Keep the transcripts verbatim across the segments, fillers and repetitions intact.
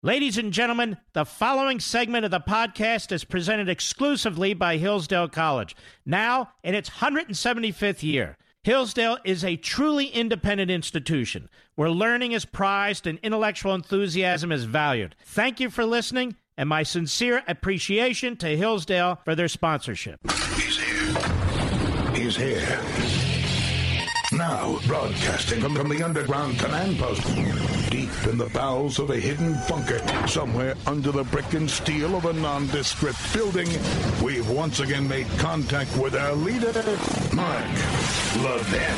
Ladies and gentlemen, the following segment of the podcast is presented exclusively by Hillsdale College, now in its one hundred seventy-fifth year. Hillsdale is a truly independent institution where learning is prized and intellectual enthusiasm is valued. Thank you for listening, and my sincere appreciation to Hillsdale for their sponsorship. He's here. He's here. Now, broadcasting from, from the underground command post, deep in the bowels of a hidden bunker, somewhere under the brick and steel of a nondescript building, we've once again made contact with our leader, Mark Levin.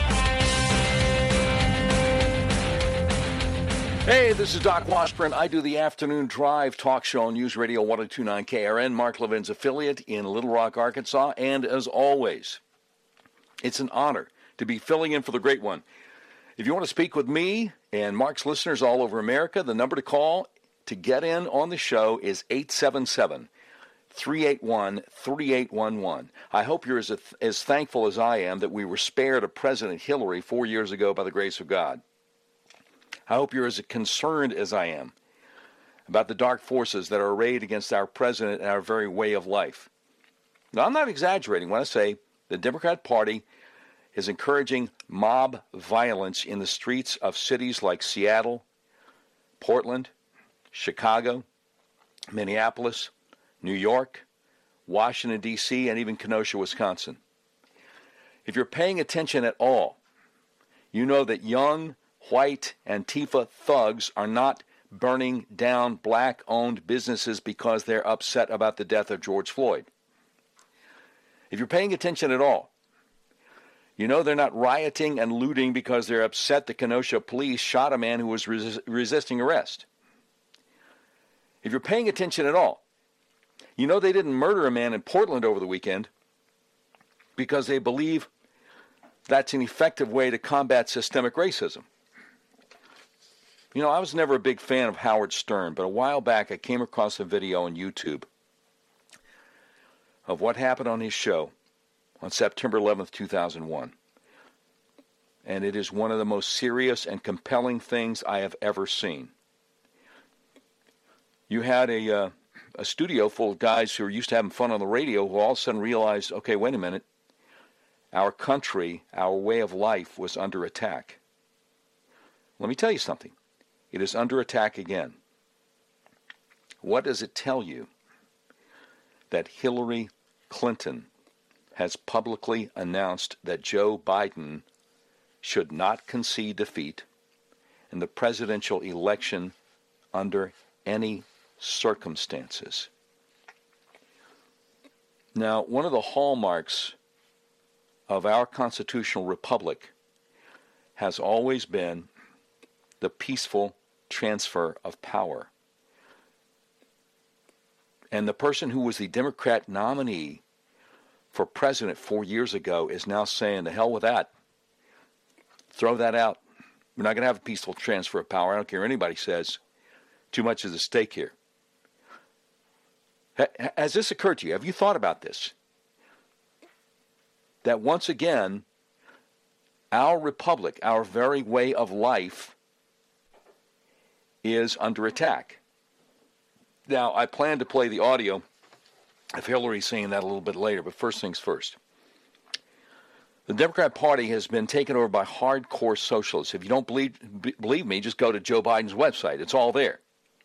Hey, this is Doc Washburn. I do the Afternoon Drive talk show on News Radio one oh two point nine K R N, Mark Levin's affiliate in Little Rock, Arkansas. And as always, it's an honor to be filling in for the great one. If you want to speak with me and Mark's listeners all over America, the number to call to get in on the show is eight seven seven, three eight one, three eight one one. I hope you're as, as thankful as I am that we were spared of President Hillary four years ago by the grace of God. I hope you're as concerned as I am about the dark forces that are arrayed against our president and our very way of life. Now, I'm not exaggerating when I say the Democrat Party is encouraging mob violence in the streets of cities like Seattle, Portland, Chicago, Minneapolis, New York, Washington, D C, and even Kenosha, Wisconsin. If you're paying attention at all, you know that young, white Antifa thugs are not burning down black-owned businesses because they're upset about the death of George Floyd. If you're paying attention at all, you know they're not rioting and looting because they're upset the Kenosha police shot a man who was res- resisting arrest. If you're paying attention at all, you know they didn't murder a man in Portland over the weekend because they believe that's an effective way to combat systemic racism. You know, I was never a big fan of Howard Stern, but a while back I came across a video on YouTube of what happened on his show on September eleventh, two thousand one. And it is one of the most serious and compelling things I have ever seen. You had a uh, a studio full of guys who were used to having fun on the radio who all of a sudden realized, okay, wait a minute, our country, our way of life was under attack. Let me tell you something. It is under attack again. What does it tell you? That Hillary Clinton has publicly announced that Joe Biden should not concede defeat in the presidential election under any circumstances. Now, one of the hallmarks of our constitutional republic has always been the peaceful transfer of power. And the person who was the Democrat nominee for president four years ago is now saying, the hell with that. Throw that out. We're not going to have a peaceful transfer of power. I don't care what anybody says. Too much is at stake here. Has this occurred to you? Have you thought about this? That once again, our republic, our very way of life, is under attack. Now, I plan to play the audio of Hillary saying that a little bit later, but first things first. The Democrat Party has been taken over by hardcore socialists. If you don't believe, b- believe me, just go to Joe Biden's website. It's all there.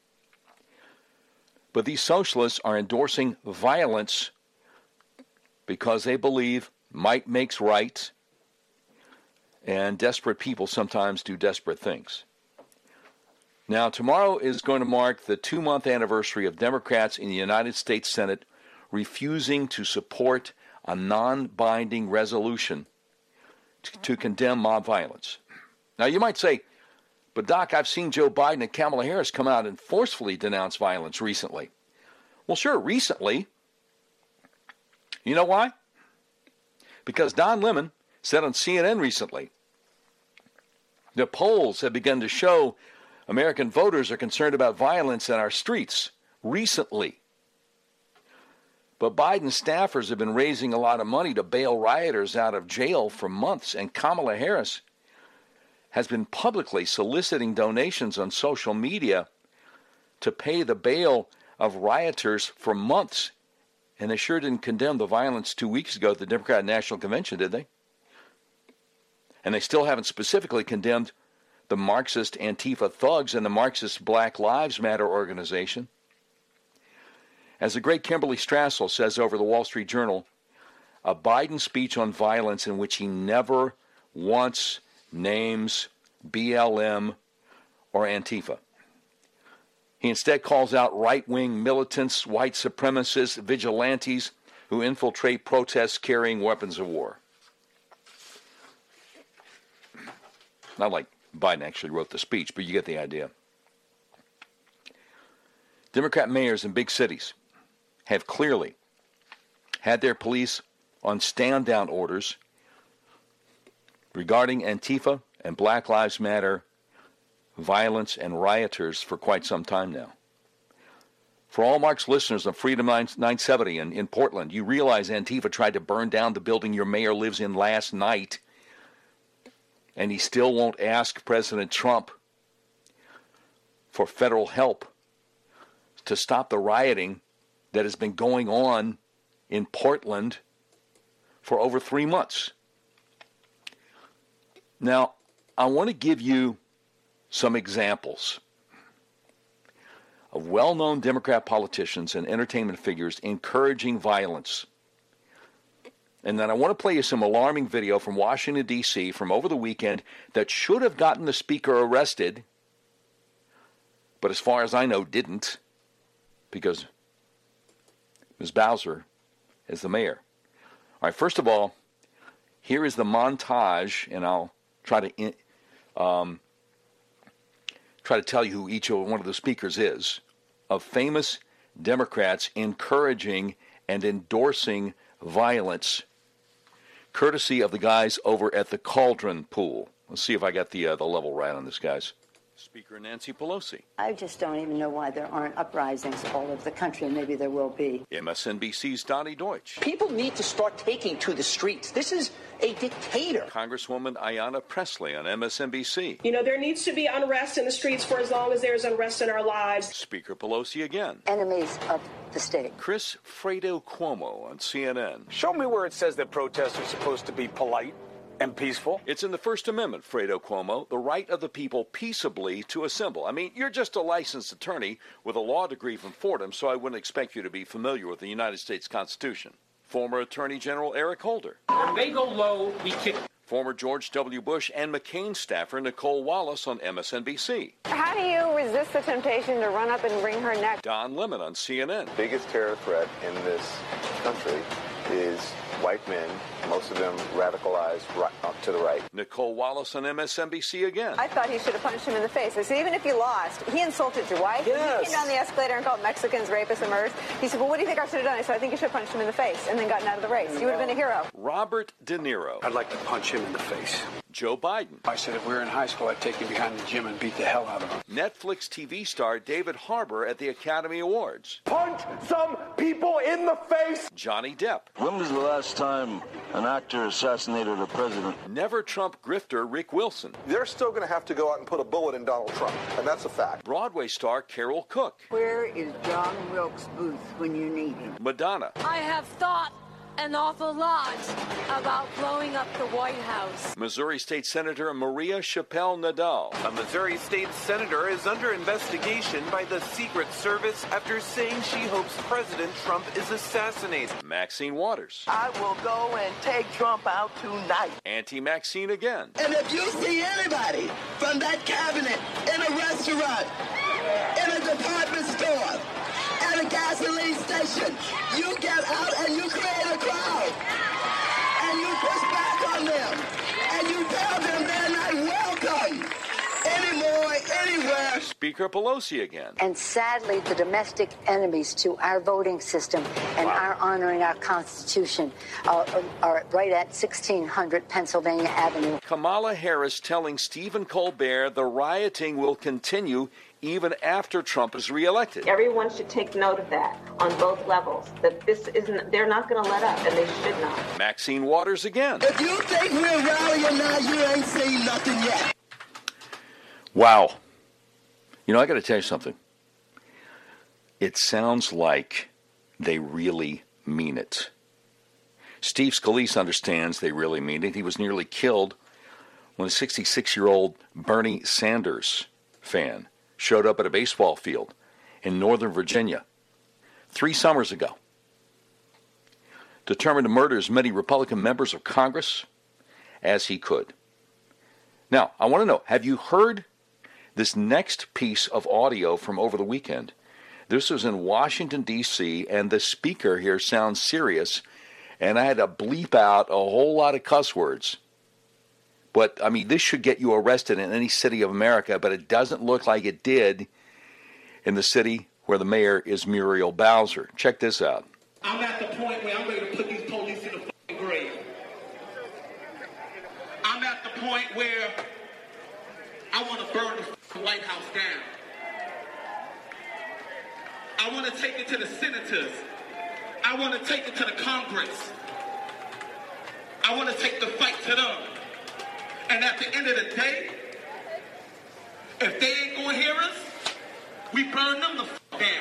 But these socialists are endorsing violence because they believe might makes right, and desperate people sometimes do desperate things. Now, tomorrow is going to mark the two-month anniversary of Democrats in the United States Senate refusing to support a non-binding resolution to, to condemn mob violence. Now, you might say, but Doc, I've seen Joe Biden and Kamala Harris come out and forcefully denounce violence recently. Well, sure, recently. You know why? Because Don Lemon said on C N N recently, the polls have begun to show American voters are concerned about violence in our streets recently. But Biden staffers have been raising a lot of money to bail rioters out of jail for months, and Kamala Harris has been publicly soliciting donations on social media to pay the bail of rioters for months. And they sure didn't condemn the violence two weeks ago at the Democratic National Convention, did they? And they still haven't specifically condemned the Marxist Antifa thugs and the Marxist Black Lives Matter organization. As the great Kimberly Strassel says over the Wall Street Journal, a Biden speech on violence in which he never once names B L M or Antifa. He instead calls out right-wing militants, white supremacists, vigilantes who infiltrate protests carrying weapons of war. Not like Biden actually wrote the speech, but you get the idea. Democrat mayors in big cities have clearly had their police on stand-down orders regarding Antifa and Black Lives Matter violence and rioters for quite some time now. For all Mark's listeners on Freedom nine seventy in, in Portland, you realize Antifa tried to burn down the building your mayor lives in last night, and he still won't ask President Trump for federal help to stop the rioting that has been going on in Portland for over three months. Now, I want to give you some examples of well-known Democrat politicians and entertainment figures encouraging violence. And then I want to play you some alarming video from Washington, D C from over the weekend that should have gotten the speaker arrested, but as far as I know, didn't, because Miz Bowser is the mayor. All right, first of all, here is the montage, and I'll try to um, try to tell you who each one of the speakers is, of famous Democrats encouraging and endorsing violence, courtesy of the guys over at the Cauldron Pool. Let's see if I got the uh, the level right on this, guys. Speaker Nancy Pelosi. I just don't even know why there aren't uprisings all over the country. Maybe there will be. M S N B C's Donnie Deutsch. People need to start taking to the streets. This is a dictator. Congresswoman Ayanna Pressley on M S N B C. You know, there needs to be unrest in the streets for as long as there's unrest in our lives. Speaker Pelosi again. Enemies of the state. Chris Fredo Cuomo on C N N. Show me where it says that protests are supposed to be polite and peaceful. It's in the First Amendment, Fredo Cuomo, the right of the people peaceably to assemble. I mean, you're just a licensed attorney with a law degree from Fordham, so I wouldn't expect you to be familiar with the United States Constitution. Former Attorney General Eric Holder. When they go low, we kick. Former George W. Bush and McCain staffer Nicole Wallace on M S N B C. How do you resist the temptation to run up and wring her neck? Don Lemon on C N N. The biggest terror threat in this country is white men, most of them radicalized right, up to the right. Nicole Wallace on M S N B C again. I thought he should have punched him in the face. I said, even if you lost, he insulted your wife. Yes. He came down the escalator and called Mexicans rapists and murderers. He said, well, what do you think I should have done? I said, I think you should have punched him in the face and then gotten out of the race. You would have been a hero. Robert De Niro. I'd like to punch him in the face. Joe Biden. I said if we were in high school, I'd take him behind the gym and beat the hell out of him. Netflix T V star David Harbour at the Academy Awards. Punch some people in the face! Johnny Depp. When was the last time an actor assassinated a president? Never Trump grifter Rick Wilson. They're still going to have to go out and put a bullet in Donald Trump, and that's a fact. Broadway star Carol Cook. Where is John Wilkes Booth when you need him? Madonna. I have thought an awful lot about blowing up the White House. Missouri State Senator Maria Chappelle Nadal. A Missouri State Senator is under investigation by the Secret Service after saying she hopes President Trump is assassinated. Maxine Waters. I will go and take Trump out tonight. Auntie Maxine again. And if you see anybody from that cabinet in a restaurant, in a department store, at a gasoline station, you get out and you create a crowd. And you push back on them. And you tell them they're not welcome anymore, anywhere. Speaker Pelosi again. And sadly, the domestic enemies to our voting system and wow. our honoring our Constitution uh, are right at sixteen hundred Pennsylvania Avenue. Kamala Harris telling Stephen Colbert the rioting will continue even after Trump is reelected. Everyone should take note of that on both levels, that this isn't, they're not going to let up, and they should not. Maxine Waters again. If you think we're rallying now, you ain't seen nothing yet. Wow. You know, I got to tell you something. it sounds like they really mean it. Steve Scalise understands they really mean it. He was nearly killed when a sixty-six-year-old Bernie Sanders fan showed up at a baseball field in Northern Virginia three summers ago, determined to murder as many Republican members of Congress as he could. Now, I want to know, have you heard this next piece of audio from over the weekend? This was in Washington, D C, and the speaker here sounds serious, and I had to bleep out a whole lot of cuss words. But, I mean, this should get you arrested in any city of America, but it doesn't look like it did in the city where the mayor is Muriel Bowser. Check this out. I'm at the point where I'm ready to put these police in the fucking grave. I'm at the point where I want to burn the White House down. I want to take it to the senators. I want to take it to the Congress. I want to take the fight to them. And at the end of the day, if they ain't going to hear us, we burn them the f*** down.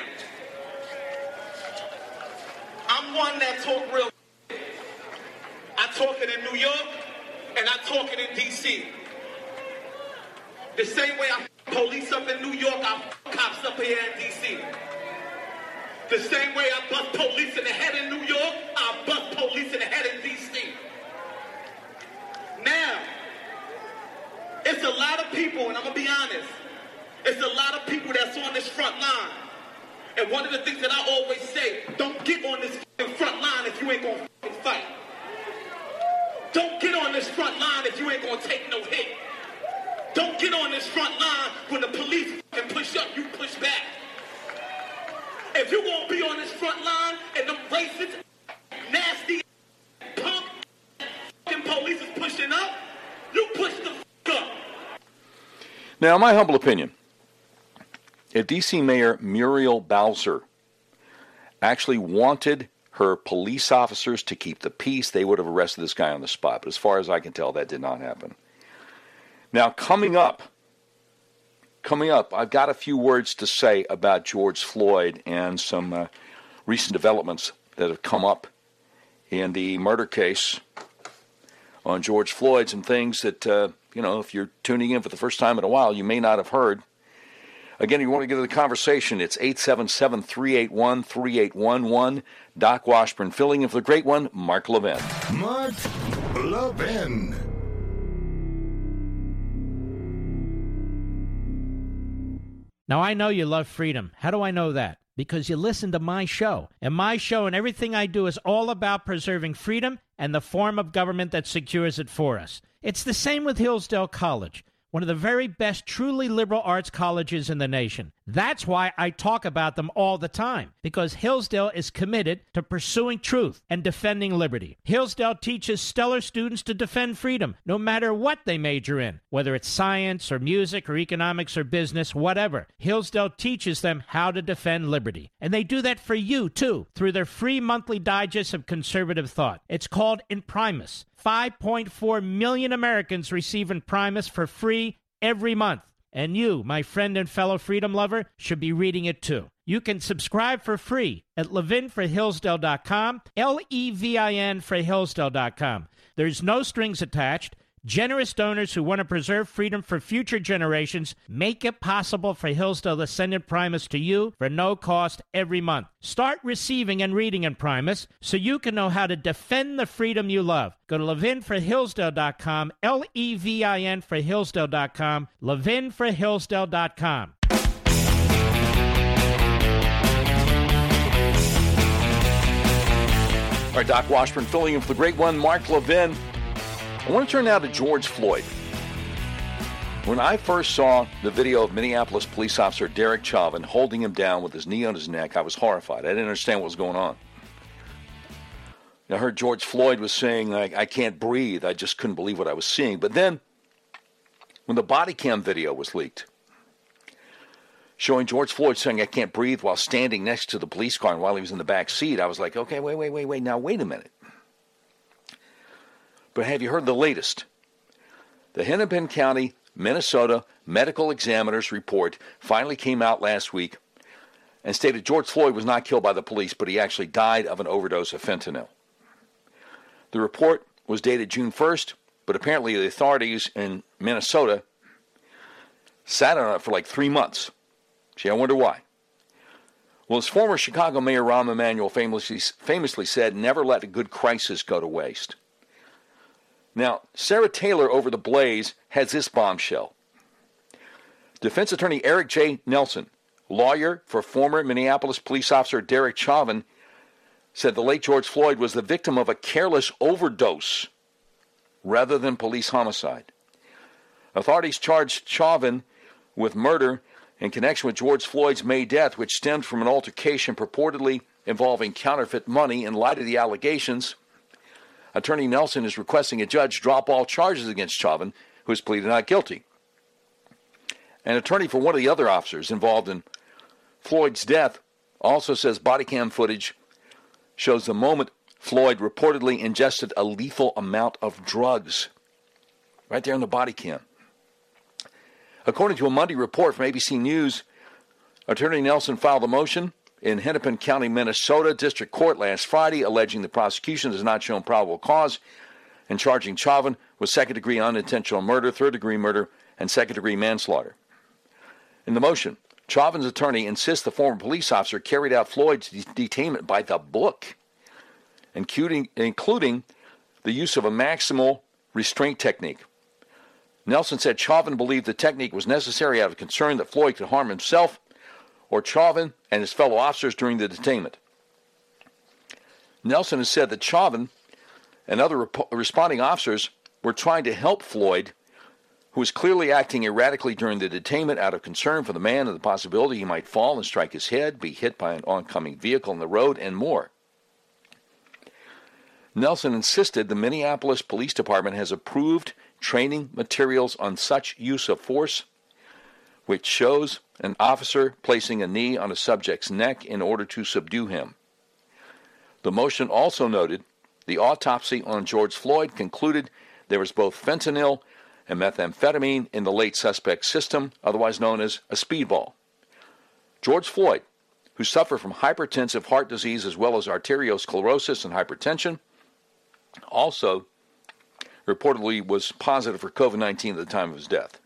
I'm one that talk real. I talk it in New York, and I talk it in D C. The same way I f*** police up in New York, I f*** cops up here in D C. The same way I bust police in the head in New York, I bust police in the head in D C. Now, it's a lot of people, and I'm going to be honest, it's a lot of people that's on this front line. And one of the things that I always say, don't get on this front line if you ain't going to fight. Don't get on this front line if you ain't going to take no hit. Don't get on this front line when the police can push up, you push back. If you won't be on this front line and them racist, nasty, punk, fucking police is pushing up, you push the fuck up. Now, in my humble opinion, if D C Mayor Muriel Bowser actually wanted her police officers to keep the peace, they would have arrested this guy on the spot. But as far as I can tell, that did not happen. Now, coming up, Coming up, I've got a few words to say about George Floyd and some uh, recent developments that have come up in the murder case on George Floyd, some things that, uh, you know, if you're tuning in for the first time in a while, you may not have heard. Again, if you want to get to the conversation, it's eight seven seven, three eight one, three eight one one. Doc Washburn filling in for the great one, Mark Levin. Mark Levin. Now, I know you love freedom. How do I know that? Because you listen to my show. And my show and everything I do is all about preserving freedom and the form of government that secures it for us. It's the same with Hillsdale College, one of the very best truly liberal arts colleges in the nation. That's why I talk about them all the time, because Hillsdale is committed to pursuing truth and defending liberty. Hillsdale teaches stellar students to defend freedom, no matter what they major in, whether it's science or music or economics or business, whatever. Hillsdale teaches them how to defend liberty. And they do that for you, too, through their free monthly digest of conservative thought. It's called Imprimis. five point four million Americans receive Imprimis for free every month. And you, my friend and fellow freedom lover, should be reading it too. You can subscribe for free at levin for hillsdale dot com, L E V I N for hillsdale dot com. There's no strings attached. Generous donors who want to preserve freedom for future generations make it possible for Hillsdale to send Imprimis to you for no cost every month. Start receiving and reading Imprimis so you can know how to defend the freedom you love. Go to levin for hillsdale dot com, L E V I N for hillsdale dot com, levin for hillsdale dot com. All right, Doc Washburn filling in for the great one, Mark Levin. I want to turn now to George Floyd. When I first saw the video of Minneapolis police officer Derek Chauvin holding him down with his knee on his neck, I was horrified. I didn't understand what was going on. I heard George Floyd was saying, I, I can't breathe. I just couldn't believe what I was seeing. But then, when the body cam video was leaked, showing George Floyd saying, I can't breathe while standing next to the police car and while he was in the back seat, I was like, okay, wait, wait, wait, wait. Now, wait a minute. But have you heard the latest? The Hennepin County, Minnesota Medical Examiner's report finally came out last week, and stated George Floyd was not killed by the police, but he actually died of an overdose of fentanyl. The report was dated June first, but apparently the authorities in Minnesota sat on it for like three months. Gee, I wonder why. Well, as former Chicago Mayor Rahm Emanuel famously, famously said, never let a good crisis go to waste. Now, Sarah Taylor over the Blaze has this bombshell. Defense attorney Eric J. Nelson, lawyer for former Minneapolis police officer Derek Chauvin, said the late George Floyd was the victim of a careless overdose rather than police homicide. Authorities charged Chauvin with murder in connection with George Floyd's May death, which stemmed from an altercation purportedly involving counterfeit money. In light of the allegations, Attorney Nelson is requesting a judge drop all charges against Chauvin, who has pleaded not guilty. An attorney for one of the other officers involved in Floyd's death also says body cam footage shows the moment Floyd reportedly ingested a lethal amount of drugs. Right there in the body cam. According to a Monday report from A B C News, Attorney Nelson filed a motion in Hennepin County, Minnesota District Court last Friday, alleging the prosecution has not shown probable cause and charging Chauvin with second-degree unintentional murder, third-degree murder, and second-degree manslaughter. In the motion, Chauvin's attorney insists the former police officer carried out Floyd's de- detainment by the book, including, including the use of a maximal restraint technique. Nelson said Chauvin believed the technique was necessary out of concern that Floyd could harm himself or Chauvin and his fellow officers during the detainment. Nelson has said that Chauvin and other rep- responding officers were trying to help Floyd, who was clearly acting erratically during the detainment out of concern for the man and the possibility he might fall and strike his head, be hit by an oncoming vehicle on the road, and more. Nelson insisted the Minneapolis Police Department has approved training materials on such use of force, which shows an officer placing a knee on a subject's neck in order to subdue him. The motion also noted the autopsy on George Floyd concluded there was both fentanyl and methamphetamine in the late suspect's system, otherwise known as a speedball. George Floyd, who suffered from hypertensive heart disease as well as arteriosclerosis and hypertension, also reportedly was positive for covid nineteen at the time of his death.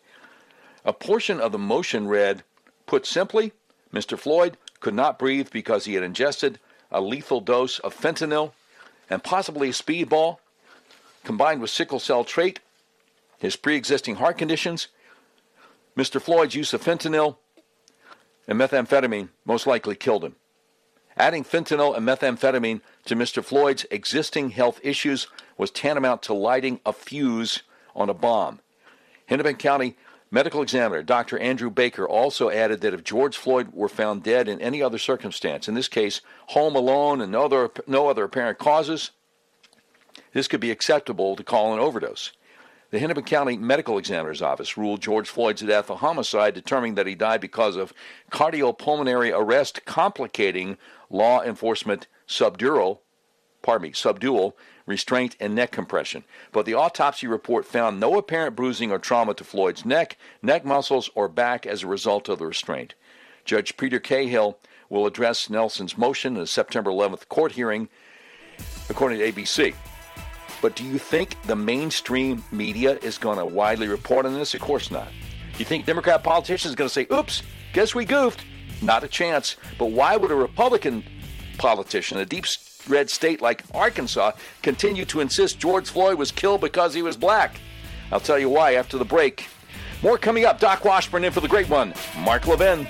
A portion of the motion read, put simply, Mister Floyd could not breathe because he had ingested a lethal dose of fentanyl and possibly a speedball, combined with sickle cell trait, his pre-existing heart conditions, Mister Floyd's use of fentanyl and methamphetamine most likely killed him. Adding fentanyl and methamphetamine to Mister Floyd's existing health issues was tantamount to lighting a fuse on a bomb. Hennepin County medical examiner Doctor Andrew Baker also added that if George Floyd were found dead in any other circumstance, in this case home alone and no other, no other apparent causes, this could be acceptable to call an overdose. The Hennepin County Medical Examiner's Office ruled George Floyd's death a homicide, determining that he died because of cardiopulmonary arrest complicating law enforcement subdural, pardon me, subdual, restraint, and neck compression. But the autopsy report found no apparent bruising or trauma to Floyd's neck, neck muscles, or back as a result of the restraint. Judge Peter Cahill will address Nelson's motion in a September eleventh court hearing, according to A B C. But do you think the mainstream media is going to widely report on this? Of course not. You think Democrat politicians are going to say, oops, guess we goofed? Not a chance. But why would a Republican politician, a deep red state like Arkansas, continue to insist George Floyd was killed because he was black? I'll tell you why after the break. More coming up. Doc Washburn in for the great one, Mark Levin.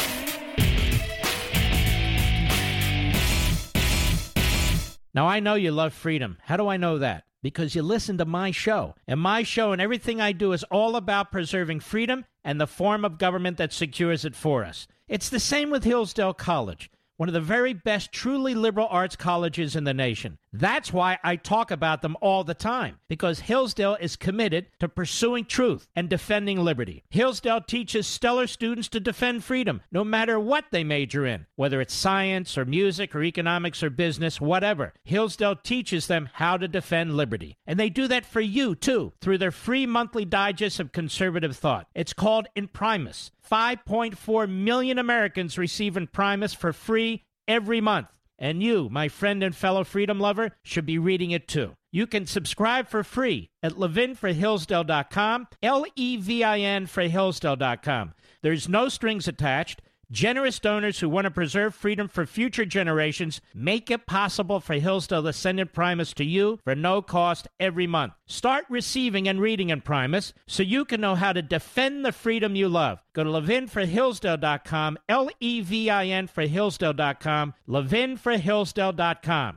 Now, I know you love freedom. How do I know that? Because you listen to my show. And my show and everything I do is all about preserving freedom and the form of government that secures it for us. It's the same with Hillsdale College, one of the very best truly liberal arts colleges in the nation. That's why I talk about them all the time, because Hillsdale is committed to pursuing truth and defending liberty. Hillsdale teaches stellar students to defend freedom, no matter what they major in, whether it's science or music or economics or business, whatever. Hillsdale teaches them how to defend liberty. And they do that for you, too, through their free monthly digest of conservative thought. It's called Imprimis. five point four million Americans receive Imprimis for free every month. And you, my friend and fellow freedom lover, should be reading it too. You can subscribe for free at levin for hillsdale dot com, L E V I N for hillsdale dot com. There's no strings attached. Generous donors who want to preserve freedom for future generations make it possible for Hillsdale to send Imprimis to you for no cost every month. Start receiving and reading Imprimis so you can know how to defend the freedom you love. Go to levin for hillsdale dot com, L E V I N for hillsdale dot com, levin for hillsdale dot com.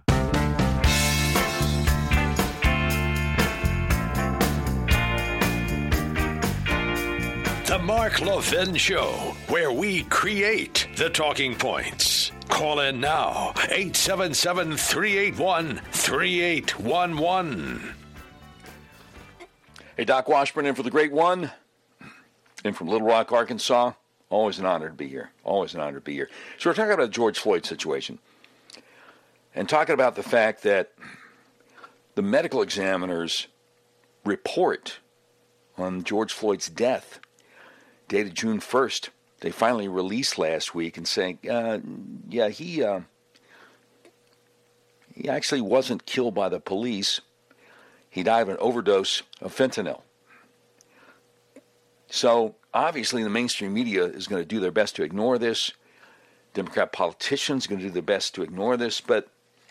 The Mark Levin Show, where we create the talking points. Call in now, eight seven seven, three eight one, three eight one one. Hey, Doc Washburn in for the Great One. In from Little Rock, Arkansas. Always an honor to be here. Always an honor to be here. So we're talking about the George Floyd situation. And talking about the fact that the medical examiner's report on George Floyd's death, dated June first, they finally released last week and saying, uh, yeah, he uh, he actually wasn't killed by the police. He died of an overdose of fentanyl. So obviously the mainstream media is going to do their best to ignore this. Democrat politicians are going to do their best to ignore this. But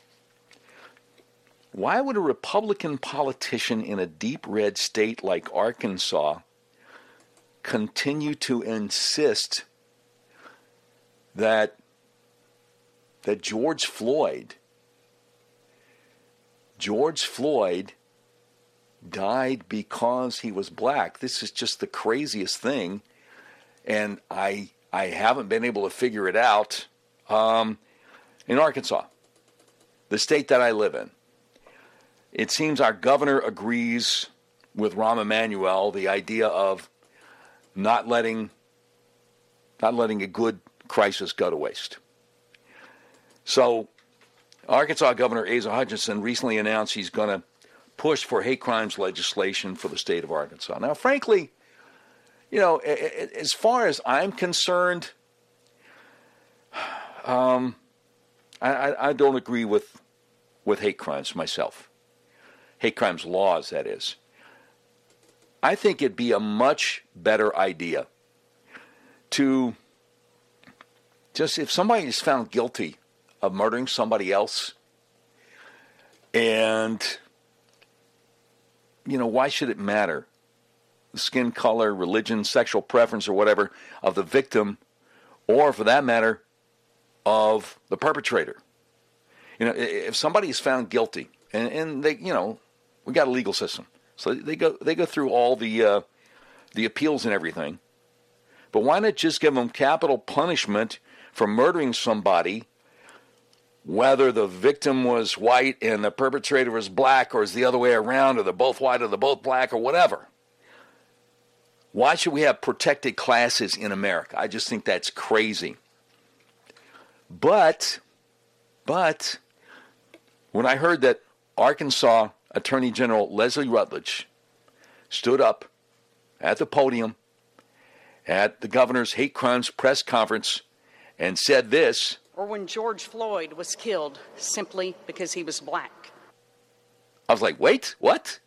why would a Republican politician in a deep red state like Arkansas continue to insist that that George Floyd George Floyd died because he was black? This is just the craziest thing, and I I haven't been able to figure it out. Um, in Arkansas, the state that I live in, it seems our governor agrees with Rahm Emanuel, the idea of not letting not letting a good crisis go to waste. So Arkansas Governor Asa Hutchinson recently announced he's going to push for hate crimes legislation for the state of Arkansas. Now, frankly, you know, as far as I'm concerned, um, I, I don't agree with with hate crimes myself. Hate crimes laws, that is. I think it'd be a much better idea to just, if somebody is found guilty of murdering somebody else, and, you know, why should it matter? The skin color, religion, sexual preference, or whatever of the victim, or for that matter, of the perpetrator. You know, if somebody is found guilty, and, and they, you know, we got a legal system. So they go they go through all the uh, the appeals and everything. But why not just give them capital punishment for murdering somebody, whether the victim was white and the perpetrator was black, or is the other way around, or they're both white or they're both black, or whatever? Why should we have protected classes in America? I just think that's crazy. But, but, when I heard that Arkansas Attorney General Leslie Rutledge stood up at the podium at the governor's hate crimes press conference and said this, or when George Floyd was killed simply because he was black. I was like, wait, what?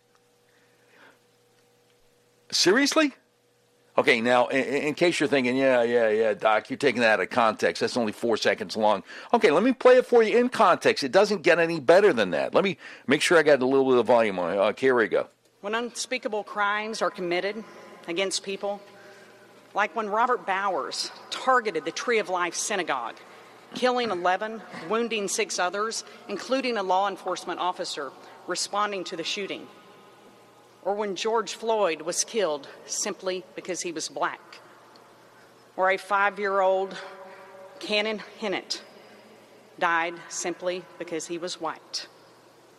Seriously? Okay, now, in, in case you're thinking, yeah, yeah, yeah, Doc, you're taking that out of context. That's only four seconds long. Okay, let me play it for you in context. It doesn't get any better than that. Let me make sure I got a little bit of volume on it. Okay, here we go. When unspeakable crimes are committed against people, like when Robert Bowers targeted the Tree of Life Synagogue, killing eleven, wounding six others, including a law enforcement officer responding to the shooting. Or when George Floyd was killed simply because he was black. Or a five-year-old Cannon Hinnant died simply because he was white.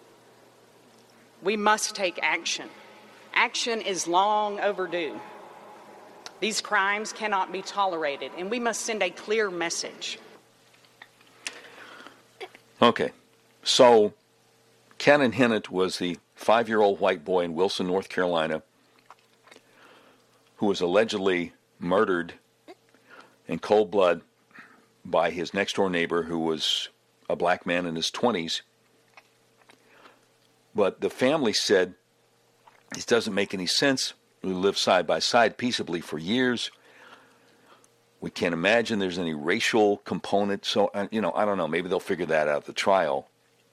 We must take action. Action is long overdue. These crimes cannot be tolerated, and we must send a clear message. Okay, so Cannon Hinnant was the five-year-old white boy in Wilson, North Carolina, who was allegedly murdered in cold blood by his next-door neighbor, who was a black man in his twenties. But the family said, this doesn't make any sense. We lived side by side peaceably for years. We can't imagine there's any racial component. So, you know, I don't know. Maybe they'll figure that out at the trial.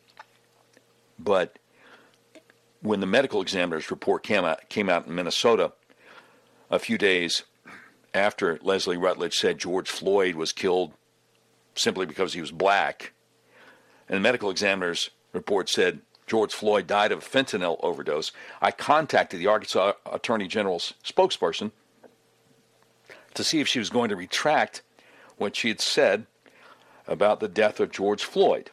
But when the medical examiner's report came out, came out in Minnesota a few days after Leslie Rutledge said George Floyd was killed simply because he was black, and the medical examiner's report said George Floyd died of a fentanyl overdose, I contacted the Arkansas Attorney General's spokesperson to see if she was going to retract what she had said about the death of George Floyd.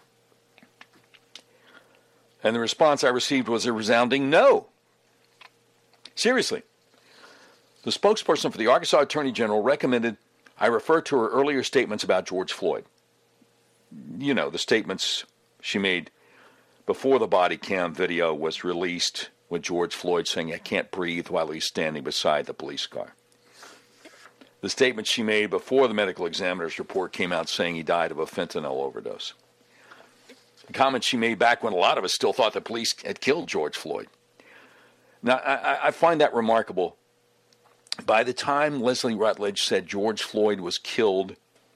And the response I received was a resounding no. Seriously. The spokesperson for the Arkansas Attorney General recommended I refer to her earlier statements about George Floyd. You know, the statements she made before the body cam video was released with George Floyd saying, I can't breathe while he's standing beside the police car. The statement she made before the medical examiner's report came out saying he died of a fentanyl overdose. The comments she made back when a lot of us still thought the police had killed George Floyd. Now, I, I find that remarkable. By the time Leslie Rutledge said George Floyd was killed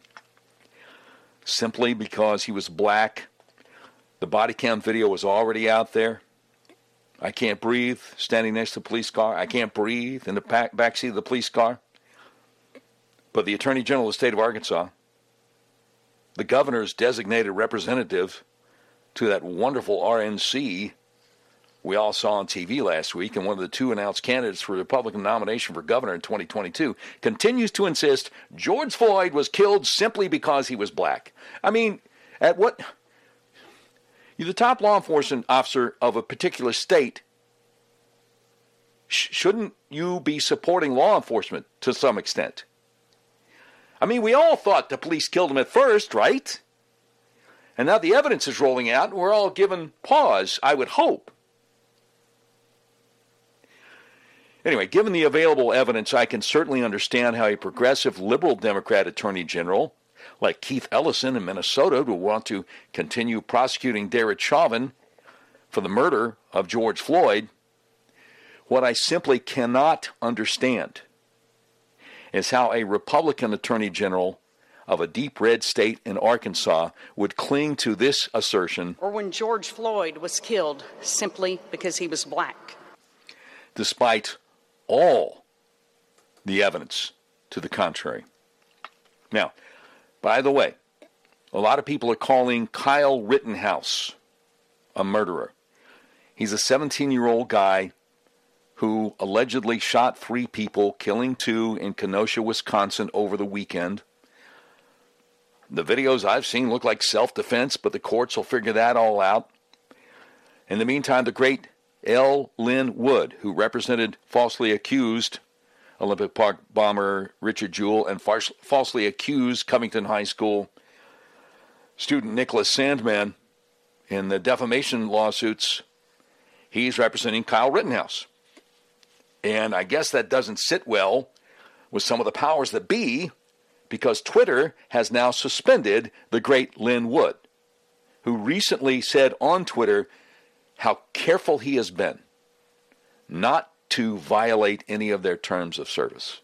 simply because he was black, the body cam video was already out there. I can't breathe standing next to the police car. I can't breathe in the back backseat of the police car. But the Attorney General of the state of Arkansas, the governor's designated representative to that wonderful R N C we all saw on T V last week, and one of the two announced candidates for the Republican nomination for governor in twenty twenty-two, continues to insist George Floyd was killed simply because he was black. I mean, at what... You're the top law enforcement officer of a particular state. Sh- shouldn't you be supporting law enforcement to some extent? I mean, we all thought the police killed him at first, right? And now the evidence is rolling out, and we're all given pause, I would hope. Anyway, given the available evidence, I can certainly understand how a progressive liberal Democrat attorney general like Keith Ellison in Minnesota would want to continue prosecuting Derek Chauvin for the murder of George Floyd. What I simply cannot understand is how a Republican attorney general of a deep red state in Arkansas would cling to this assertion. Or when George Floyd was killed simply because he was black. Despite all the evidence to the contrary. Now, by the way, a lot of people are calling Kyle Rittenhouse a murderer. He's a seventeen-year-old guy who allegedly shot three people, killing two in Kenosha, Wisconsin over the weekend. The videos I've seen look like self-defense, but the courts will figure that all out. In the meantime, the great L. Lynn Wood, who represented falsely accused Olympic Park bomber Richard Jewell and fars- falsely accused Covington High School student Nicholas Sandmann in the defamation lawsuits, he's representing Kyle Rittenhouse. And I guess that doesn't sit well with some of the powers that be, because Twitter has now suspended the great Lynn Wood, who recently said on Twitter how careful he has been not to violate any of their terms of service.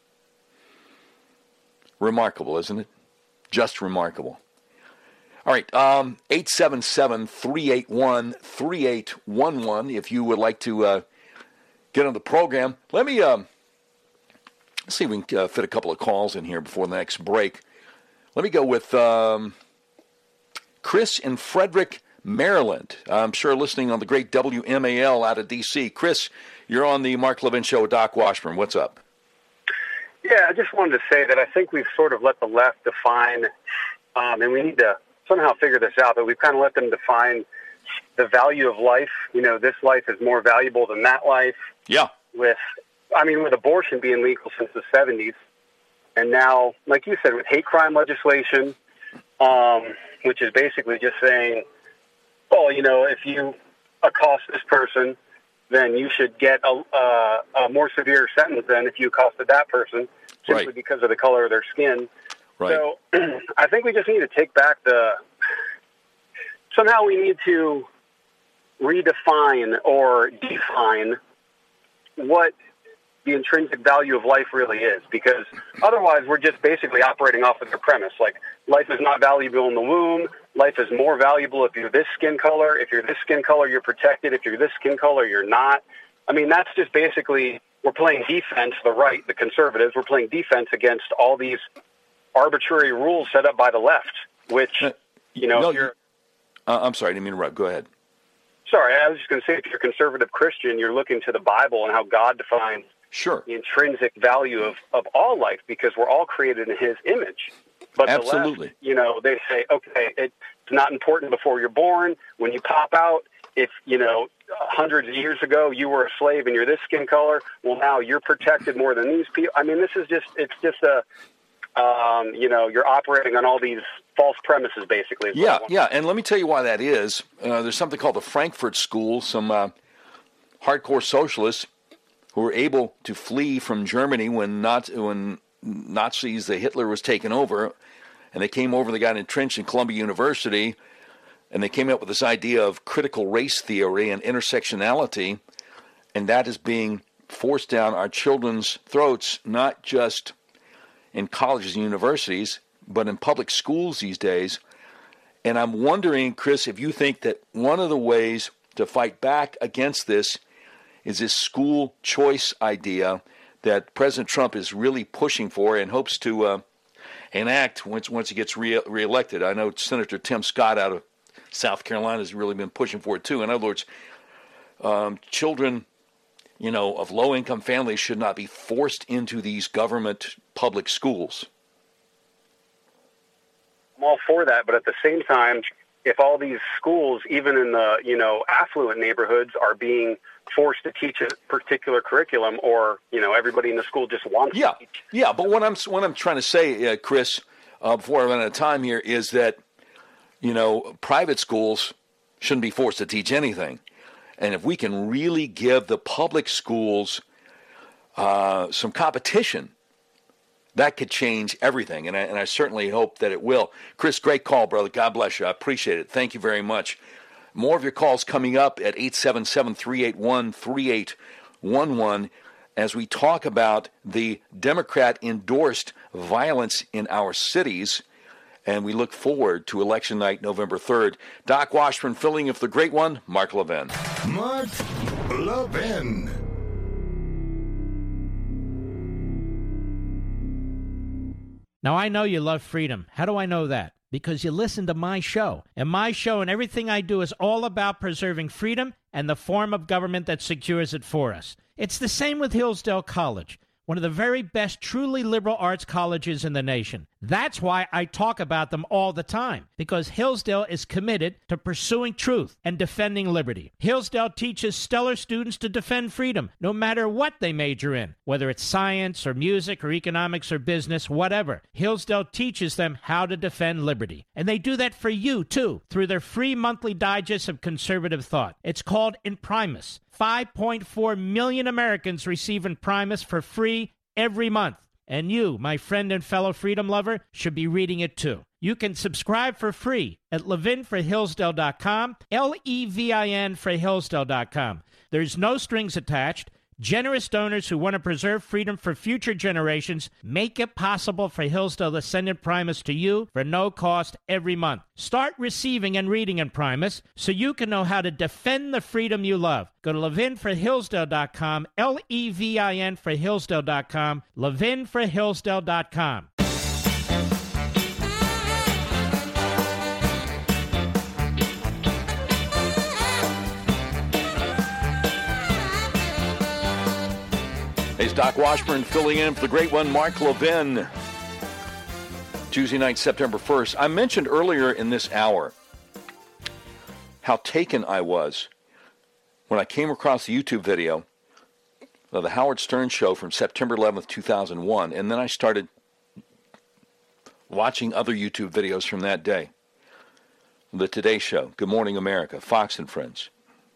Remarkable, isn't it? Just remarkable. All right, um, eight seven seven, three eight one, three eight one one if you would like to uh, get on the program. Let me um, see if we can uh, fit a couple of calls in here before the next break. Let me go with um, Chris in Frederick, Maryland. I'm sure listening on the great W M A L out of D C. Chris, you're on the Mark Levin Show with Doc Washburn. What's up? Yeah, I just wanted to say that I think we've sort of let the left define, um, and we need to somehow figure this out, but we've kind of let them define the value of life. You know, this life is more valuable than that life. Yeah. With, I mean, with abortion being legal since the seventies, and now, like you said, with hate crime legislation, um, which is basically just saying, well, you know, if you accost this person, then you should get a, uh, a more severe sentence than if you accosted that person simply right. because of the color of their skin. Right. So I think we just need to take back the, somehow we need to redefine or define what the intrinsic value of life really is, because otherwise we're just basically operating off of the premise, like life is not valuable in the womb, life is more valuable if you're this skin color, if you're this skin color, you're protected, if you're this skin color, you're not. I mean, that's just basically, we're playing defense, the right, the conservatives, we're playing defense against all these arbitrary rules set up by the left, which, you know, no, if you're... Uh, I'm sorry, I didn't mean to interrupt. Go ahead. Sorry, I was just going to say, if you're a conservative Christian, you're looking to the Bible and how God defines sure. the intrinsic value of, of all life, because we're all created in his image. But absolutely. The left, you know, they say, okay, it's not important before you're born. When you pop out, if, you know, hundreds of years ago you were a slave and you're this skin color, well, now you're protected more than these people. I mean, this is just, it's just a, um, you know, you're operating on all these false premises, basically. Yeah, yeah, and let me tell you why that is. Uh, there's something called the Frankfurt School, some uh, hardcore socialists who were able to flee from Germany when not when Nazis, the Hitler was taken over, and they came over, they got entrenched in Columbia University, and they came up with this idea of critical race theory and intersectionality, and that is being forced down our children's throats, not just in colleges and universities, but in public schools these days. And I'm wondering, Chris, if you think that one of the ways to fight back against this is this school choice idea that President Trump is really pushing for and hopes to uh, enact once once he gets re- reelected. I know Senator Tim Scott out of South Carolina has really been pushing for it too. In other words, um, children, you know, of low-income families should not be forced into these government public schools. I'm all for that, but at the same time, if all these schools, even in the, you know, affluent neighborhoods, are being forced to teach a particular curriculum, or, you know, everybody in the school just wants yeah. to teach. Yeah, but what I'm what I'm trying to say, uh, Chris, uh, before I run out of time here, is that, you know, private schools shouldn't be forced to teach anything. And if we can really give the public schools uh, some competition, that could change everything, and I, and I certainly hope that it will. Chris, great call, brother. God bless you. I appreciate it. Thank you very much. More of your calls coming up at eight seven seven, three eight one, three eight one one as we talk about the Democrat-endorsed violence in our cities, and we look forward to election night, November third. Doc Washburn filling in for the great one, Mark Levin. Mark Levin. Now, I know you love freedom. How do I know that? Because you listen to my show. And my show and everything I do is all about preserving freedom and the form of government that secures it for us. It's the same with Hillsdale College, one of the very best truly liberal arts colleges in the nation. That's why I talk about them all the time, because Hillsdale is committed to pursuing truth and defending liberty. Hillsdale teaches stellar students to defend freedom, no matter what they major in, whether it's science or music or economics or business, whatever. Hillsdale teaches them how to defend liberty. And they do that for you, too, through their free monthly digest of conservative thought. It's called Imprimis. five point four million Americans receive Imprimis for free every month. And you, my friend and fellow freedom lover, should be reading it too. You can subscribe for free at levin for hillsdale dot com, L E V I N for hillsdale dot com. There's no strings attached. Generous donors who want to preserve freedom for future generations make it possible for Hillsdale to send Imprimis to you for no cost every month. Start receiving and reading Imprimis so you can know how to defend the freedom you love. Go to levin for hillsdale dot com, L E V I N for hillsdale dot com, levin for hillsdale dot com. Hey, Doc Washburn filling in for the great one, Mark Levin. Tuesday night, September first. I mentioned earlier in this hour how taken I was when I came across the YouTube video of the Howard Stern Show from September eleventh, two thousand one, and then I started watching other YouTube videos from that day. The Today Show, Good Morning America, Fox and Friends,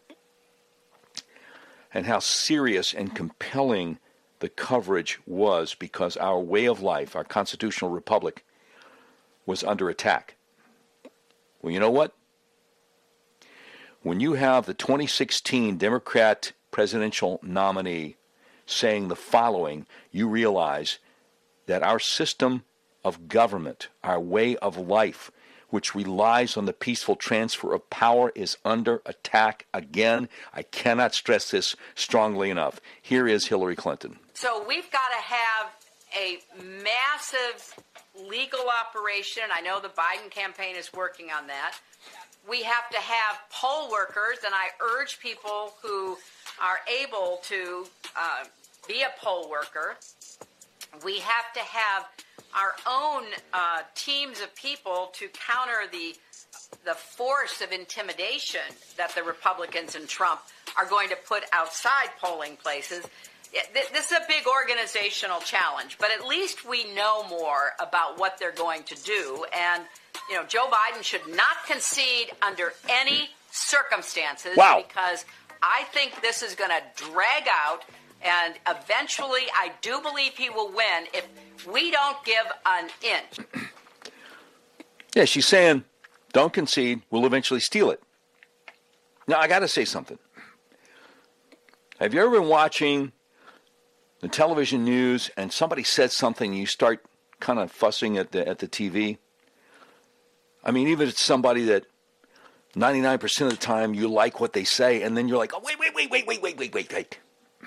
and how serious and compelling the coverage was because our way of life, our constitutional republic, was under attack. Well, you know what? When you have the twenty sixteen Democrat presidential nominee saying the following, you realize that our system of government, our way of life, which relies on the peaceful transfer of power, is under attack again. I cannot stress this strongly enough. Here is Hillary Clinton. So we've got to have a massive legal operation. I know the Biden campaign is working on that. We have to have poll workers, and I urge people who are able to uh, be a poll worker. We have to have our own uh, teams of people to counter the the force of intimidation that the Republicans and Trump are going to put outside polling places. This is a big organizational challenge, but at least we know more about what they're going to do. And, you know, Joe Biden should not concede under any circumstances. Wow. Because I think this is going to drag out, and eventually I do believe he will win if we don't give an inch. Yeah, she's saying, don't concede, we'll eventually steal it. Now, I got to say something. Have you ever been watching the television news and somebody says something and you start kind of fussing at the, at the T V? I mean, even if it's somebody that ninety-nine percent of the time you like what they say, and then you're like, oh, wait, wait, wait, wait, wait, wait, wait, wait, wait.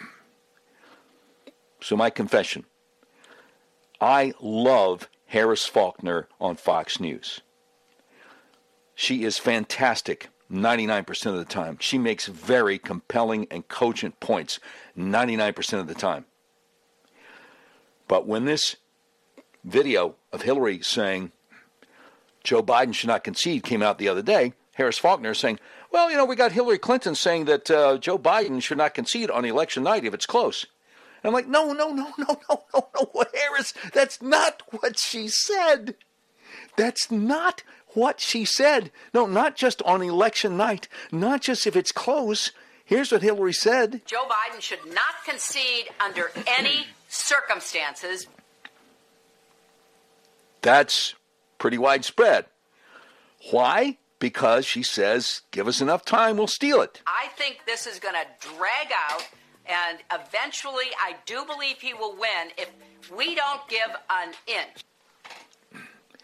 So my confession, I love Harris Faulkner on Fox News. She is fantastic ninety-nine percent of the time. She makes very compelling and cogent points ninety-nine percent of the time. But when this video of Hillary saying Joe Biden should not concede came out the other day, Harris Faulkner is saying, well, you know, we got Hillary Clinton saying that uh, Joe Biden should not concede on election night if it's close. And I'm like, no, no, no, no, no, no, no, Harris, that's not what she said. That's not what she said. No, not just on election night, not just if it's close. Here's what Hillary said. Joe Biden should not concede under any circumstances. That's pretty widespread. Why? Because she says, give us enough time, we'll steal it. I think this is going to drag out, and eventually I do believe he will win if we don't give an inch.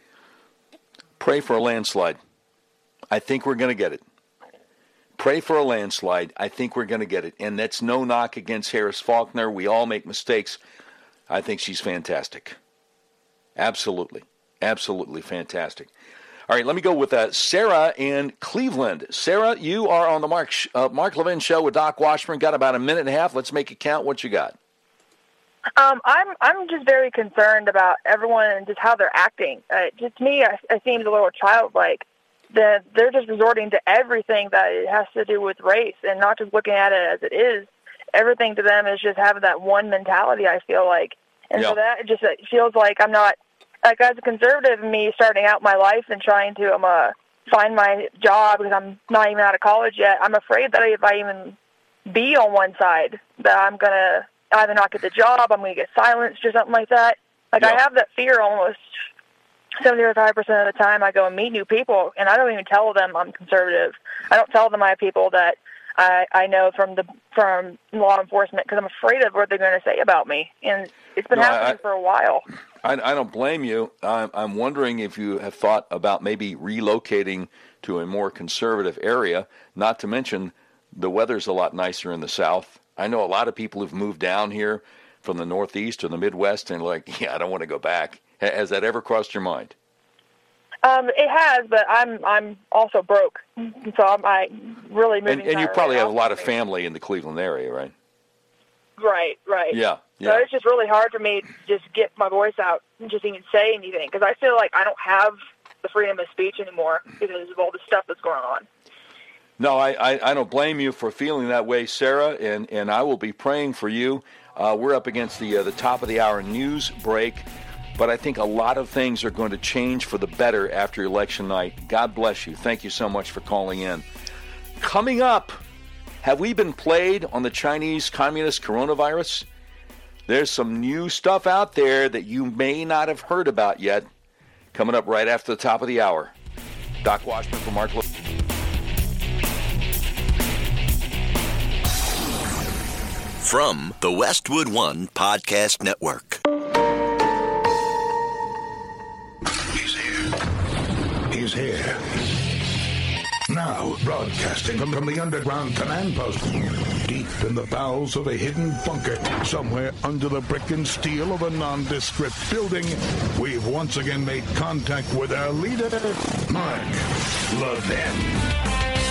Pray for a landslide. I think we're going to get it. Pray for a landslide. I think we're going to get it. And that's no knock against Harris Faulkner. We all make mistakes. I think she's fantastic. Absolutely. Absolutely fantastic. All right, let me go with uh, Sarah in Cleveland. Sarah, you are on the Mark uh, Mark Levin Show with Doc Washburn. Got about a minute and a half. Let's make it count. What you got? Um, I'm I'm just very concerned about everyone and just how they're acting. Uh, just to me, it seems a little childlike. That they're just resorting to everything that it has to do with race and not just looking at it as it is. Everything to them is just having that one mentality, I feel like. And yeah. so that just it feels like I'm not, like as a conservative, me starting out my life and trying to um, uh, find my job because I'm not even out of college yet, I'm afraid that if I even be on one side, that I'm going to either not get the job, I'm going to get silenced or something like that. Like yeah. I have that fear almost seventy-five percent of the time I go and meet new people, and I don't even tell them I'm conservative. I don't tell them I have people that I, I know from the from law enforcement because I'm afraid of what they're going to say about me. And it's been no, happening I, for a while. I, I don't blame you. I'm, I'm wondering if you have thought about maybe relocating to a more conservative area, not to mention the weather's a lot nicer in the South. I know a lot of people who've moved down here from the Northeast or the Midwest and like, yeah, I don't want to go back. Has that ever crossed your mind? Um, it has, but I'm I'm also broke, so I'm I really moving. And, and you probably right have a lot of family in the Cleveland area, right? Right, right. Yeah, yeah. So it's just really hard for me to just get my voice out and just even say anything because I feel like I don't have the freedom of speech anymore because of all the stuff that's going on. No, I, I, I don't blame you for feeling that way, Sarah, and, and I will be praying for you. Uh, we're up against the uh, the top of the hour news break, but I think a lot of things are going to change for the better after election night. God bless you. Thank you so much for calling in. Coming up, have we been played on the Chinese communist coronavirus? There's some new stuff out there that you may not have heard about yet. Coming up right after the top of the hour. Doc Washburn for Mark Levin. From the Westwood One Podcast Network. He's here. He's here. Now, broadcasting from, from the underground command post, deep in the bowels of a hidden bunker, somewhere under the brick and steel of a nondescript building, we've once again made contact with our leader, Mark Levin.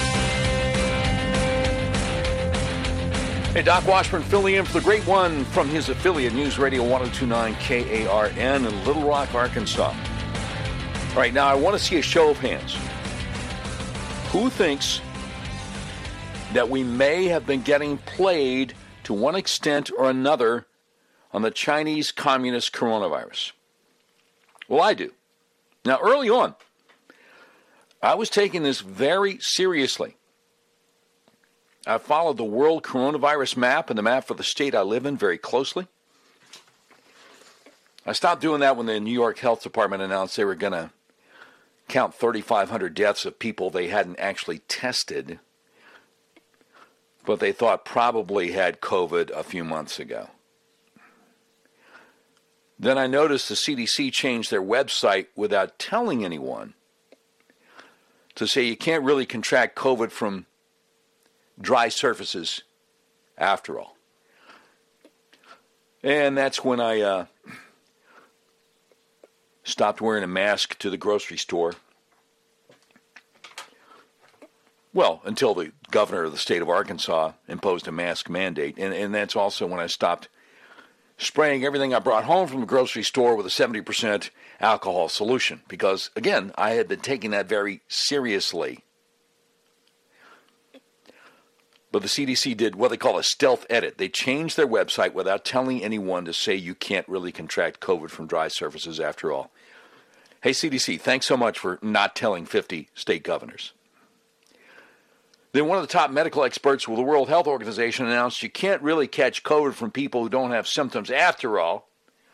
Hey, Doc Washburn filling in for the great one from his affiliate, News Radio one oh two point nine K A R N in Little Rock, Arkansas. All right, now I want to see a show of hands. Who thinks that we may have been getting played to one extent or another on the Chinese communist coronavirus? Well, I do. Now, early on, I was taking this very seriously. I followed the world coronavirus map and the map for the state I live in very closely. I stopped doing that when the New York Health Department announced they were going to count thirty-five hundred deaths of people they hadn't actually tested, but they thought probably had COVID a few months ago. Then I noticed the C D C changed their website without telling anyone to say you can't really contract COVID from dry surfaces after all. And that's when I uh, stopped wearing a mask to the grocery store. Well, until the governor of the state of Arkansas imposed a mask mandate. And, and that's also when I stopped spraying everything I brought home from the grocery store with a seventy percent alcohol solution. Because, again, I had been taking that very seriously. But the C D C did what they call a stealth edit. They changed their website without telling anyone to say you can't really contract COVID from dry surfaces after all. Hey, C D C, thanks so much for not telling fifty state governors. Then one of the top medical experts with the World Health Organization announced you can't really catch COVID from people who don't have symptoms after all.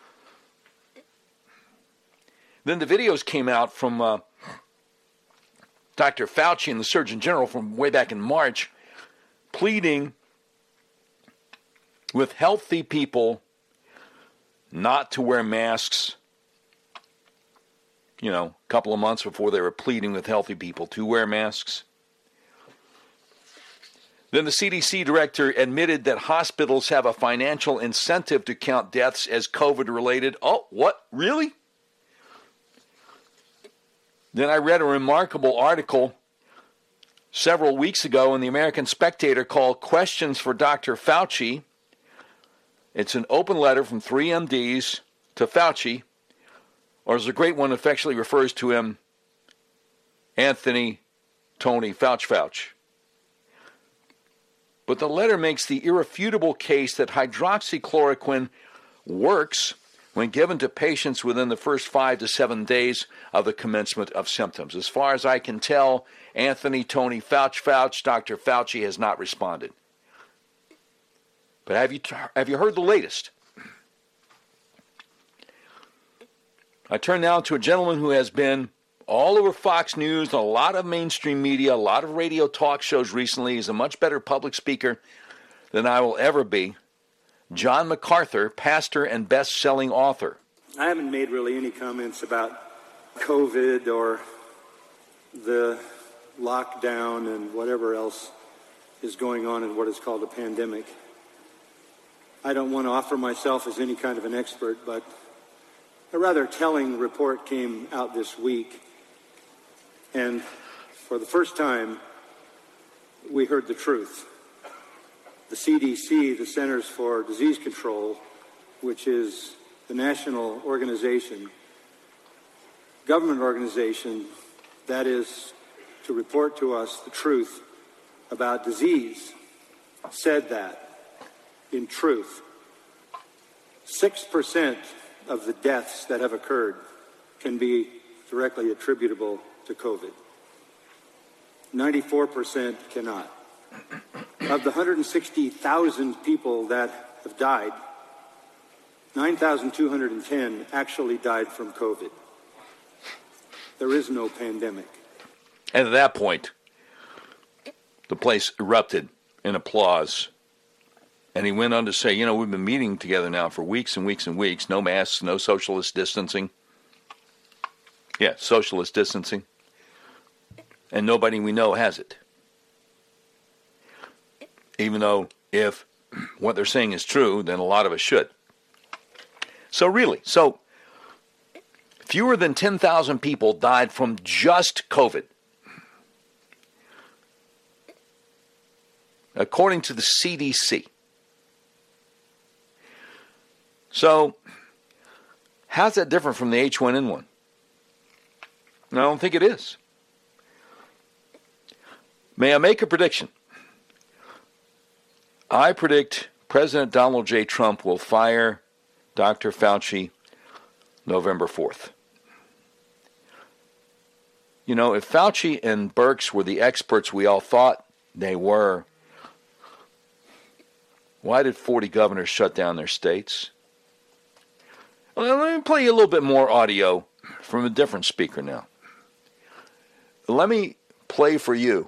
Then the videos came out from uh, Doctor Fauci and the Surgeon General from way back in March, pleading with healthy people not to wear masks, you know, a couple of months before they were pleading with healthy people to wear masks. Then the C D C director admitted that hospitals have a financial incentive to count deaths as COVID-related. Oh, what? Really? Then I read a remarkable article several weeks ago in the American Spectator called Questions for Doctor Fauci. It's an open letter from three M Ds to Fauci, or as a great one affectionately refers to him, Anthony Tony Fauci Fauci. But the letter makes the irrefutable case that hydroxychloroquine works when given to patients within the first five to seven days of the commencement of symptoms. As far as I can tell, Anthony Tony Fauci Fauci, Doctor Fauci has not responded. But have you have you heard the latest? I turn now to a gentleman who has been all over Fox News, a lot of mainstream media, a lot of radio talk shows recently. He's a much better public speaker than I will ever be. John MacArthur, pastor and best-selling author. I haven't made really any comments about COVID or the lockdown and whatever else is going on in what is called a pandemic. I don't want to offer myself as any kind of an expert, but a rather telling report came out this week. And for the first time, we heard the truth. The C D C, the Centers for Disease Control, which is the national organization, government organization, that is to report to us the truth about disease said that, in truth, six percent of the deaths that have occurred can be directly attributable to COVID. ninety-four percent cannot. Of the one hundred sixty thousand people that have died, nine thousand two hundred ten actually died from COVID. There is no pandemic. And at that point, the place erupted in applause. And he went on to say, you know, we've been meeting together now for weeks and weeks and weeks. No masks, no socialist distancing. Yeah, socialist distancing. And nobody we know has it. Even though if what they're saying is true, then a lot of us should. So really, so fewer than ten thousand people died from just COVID. According to the C D C. So, how's that different from the H one N one? I don't think it is. May I make a prediction? I predict President Donald J. Trump will fire Doctor Fauci November fourth. You know, if Fauci and Birx were the experts we all thought they were, why did forty governors shut down their states? Well, let me play you a little bit more audio from a different speaker now. Let me play for you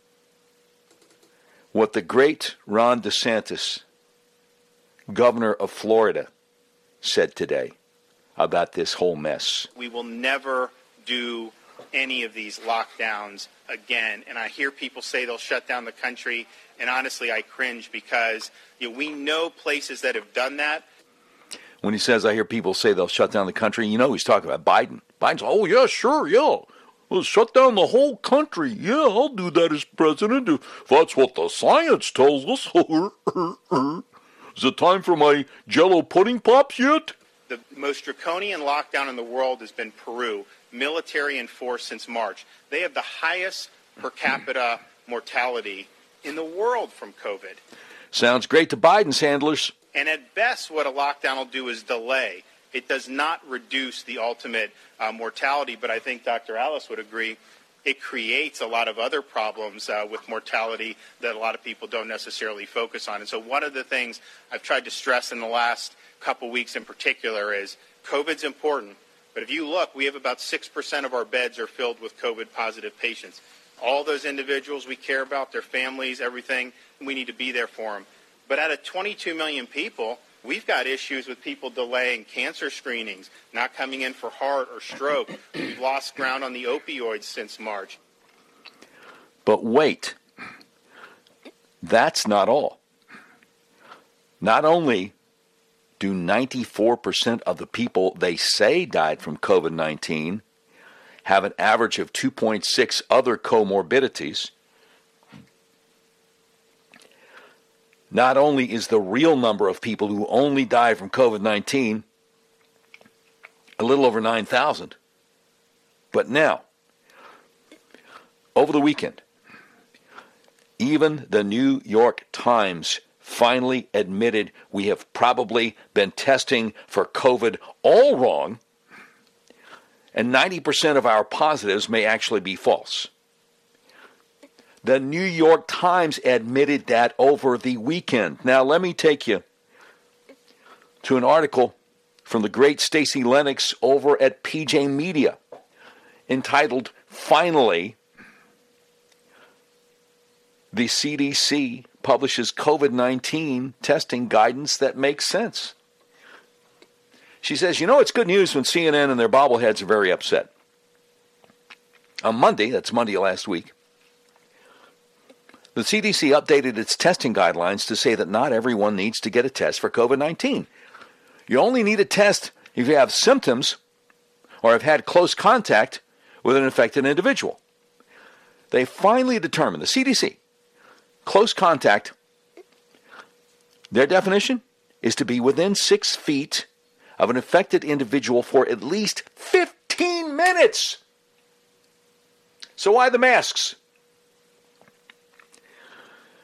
what the great Ron DeSantis, governor of Florida, said today about this whole mess. We will never do any of these lockdowns again. And I hear people say they'll shut down the country, and honestly, I cringe because you know, we know places that have done that. When he says, I hear people say they'll shut down the country, you know he's talking about Biden. Biden's, oh, yeah, sure, yeah. We'll shut down the whole country. Yeah, I'll do that as president if that's what the science tells us. Is it time for my Jell-O pudding pops yet? The most draconian lockdown in the world has been Peru, military enforced since March. They have the highest per capita mortality in the world from COVID. Sounds great to Biden's handlers. And at best, what a lockdown will do is delay. It does not reduce the ultimate uh, mortality, but I think Doctor Alice would agree it creates a lot of other problems uh, with mortality that a lot of people don't necessarily focus on. And so one of the things I've tried to stress in the last couple weeks in particular is COVID's important, but if you look, we have about six percent of our beds are filled with COVID-positive patients. All those individuals we care about, their families, everything, we need to be there for them. But out of twenty-two million people, we've got issues with people delaying cancer screenings, not coming in for heart or stroke. We've lost ground on the opioids since March. But wait, that's not all. Not only do ninety-four percent of the people they say died from COVID nineteen have an average of two point six other comorbidities, not only is the real number of people who only die from COVID nineteen a little over nine thousand, but now, over the weekend, even the New York Times finally admitted we have probably been testing for COVID all wrong, and ninety percent of our positives may actually be false. The New York Times admitted that over the weekend. Now, let me take you to an article from the great Stacey Lennox over at P J Media entitled, Finally, the C D C publishes COVID nineteen testing guidance that makes sense. She says, you know, it's good news when C N N and their bobbleheads are very upset. On Monday, that's Monday last week, the C D C updated its testing guidelines to say that not everyone needs to get a test for COVID nineteen. You only need a test if you have symptoms or have had close contact with an infected individual. They finally determined, the C D C, close contact, their definition is to be within six feet of an infected individual for at least fifteen minutes. So why the masks?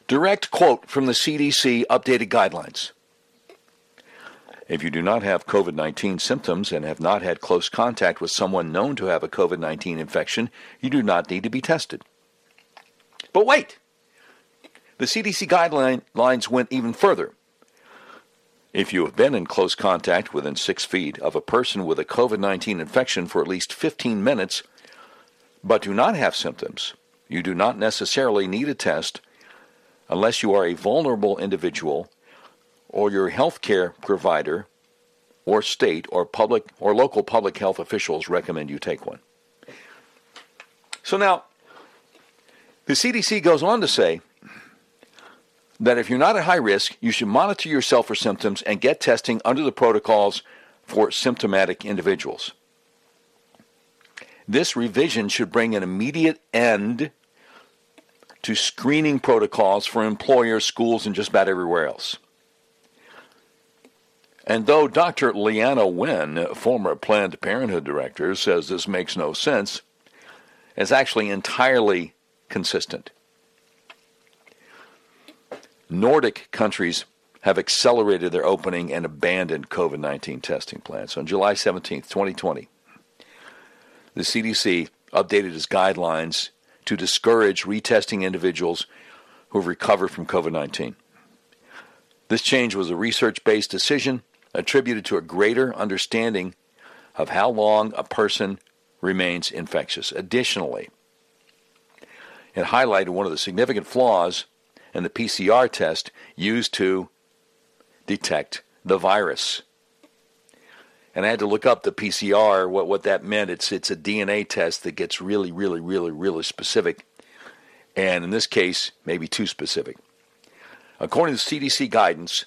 Direct quote from the C D C updated guidelines. If you do not have COVID nineteen symptoms and have not had close contact with someone known to have a COVID nineteen infection, you do not need to be tested. But wait! The C D C guidelines went even further. If you have been in close contact within six feet of a person with a COVID nineteen infection for at least fifteen minutes, but do not have symptoms, you do not necessarily need a test unless you are a vulnerable individual or your health care provider or state or public or local public health officials recommend you take one. So now, the C D C goes on to say that if you're not at high risk, you should monitor yourself for symptoms and get testing under the protocols for symptomatic individuals. This revision should bring an immediate end to screening protocols for employers, schools, and just about everywhere else. And though Doctor Leana Wen, former Planned Parenthood director, says this makes no sense, it's actually entirely consistent. Nordic countries have accelerated their opening and abandoned COVID nineteen testing plans. On July seventeenth, twenty twenty, the C D C updated its guidelines to discourage retesting individuals who have recovered from COVID nineteen. This change was a research-based decision attributed to a greater understanding of how long a person remains infectious. Additionally, it highlighted one of the significant flaws in the P C R test used to detect the virus. And I had to look up the P C R, what, what that meant. It's it's a D N A test that gets really, really, really, really specific. And in this case, maybe too specific. According to C D C guidance,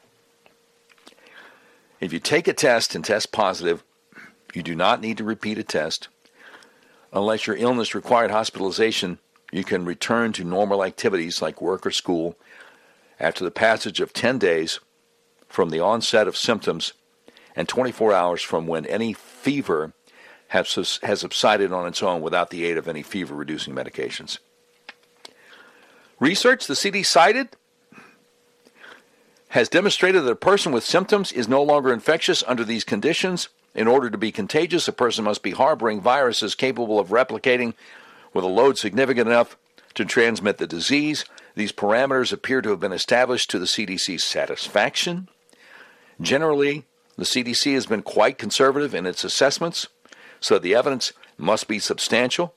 if you take a test and test positive, you do not need to repeat a test. Unless your illness required hospitalization, you can return to normal activities like work or school after the passage of ten days from the onset of symptoms and twenty-four hours from when any fever has, has subsided on its own without the aid of any fever-reducing medications. Research the C D C cited has demonstrated that a person with symptoms is no longer infectious under these conditions. In order to be contagious, a person must be harboring viruses capable of replicating with a load significant enough to transmit the disease. These parameters appear to have been established to the C D C's satisfaction. Generally, the C D C has been quite conservative in its assessments, so the evidence must be substantial.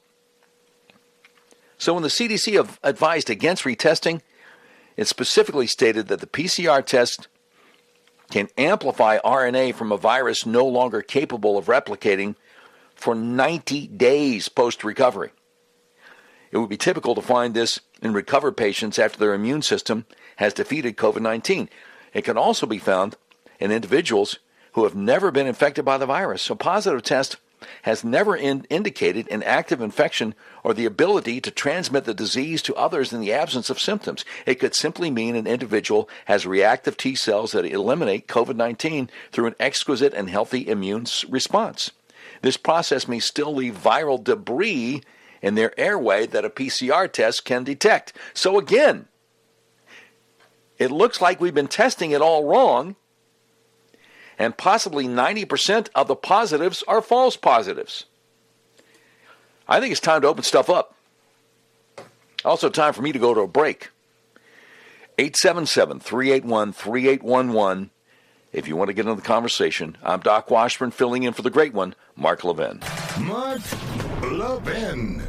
So when the C D C advised against retesting, it specifically stated that the P C R test can amplify R N A from a virus no longer capable of replicating for ninety days post-recovery. It would be typical to find this in recovered patients after their immune system has defeated COVID nineteen. It can also be found in individuals who have never been infected by the virus. So positive test has never in indicated an active infection or the ability to transmit the disease to others in the absence of symptoms. It could simply mean an individual has reactive T cells that eliminate COVID nineteen through an exquisite and healthy immune response. This process may still leave viral debris in their airway that a P C R test can detect. So again, it looks like we've been testing it all wrong, and possibly ninety percent of the positives are false positives. I think it's time to open stuff up. Also time for me to go to a break. eight seven seven, three eight one, three eight one one. If you want to get into the conversation, I'm Doc Washburn, filling in for the great one, Mark Levin. Mark Levin.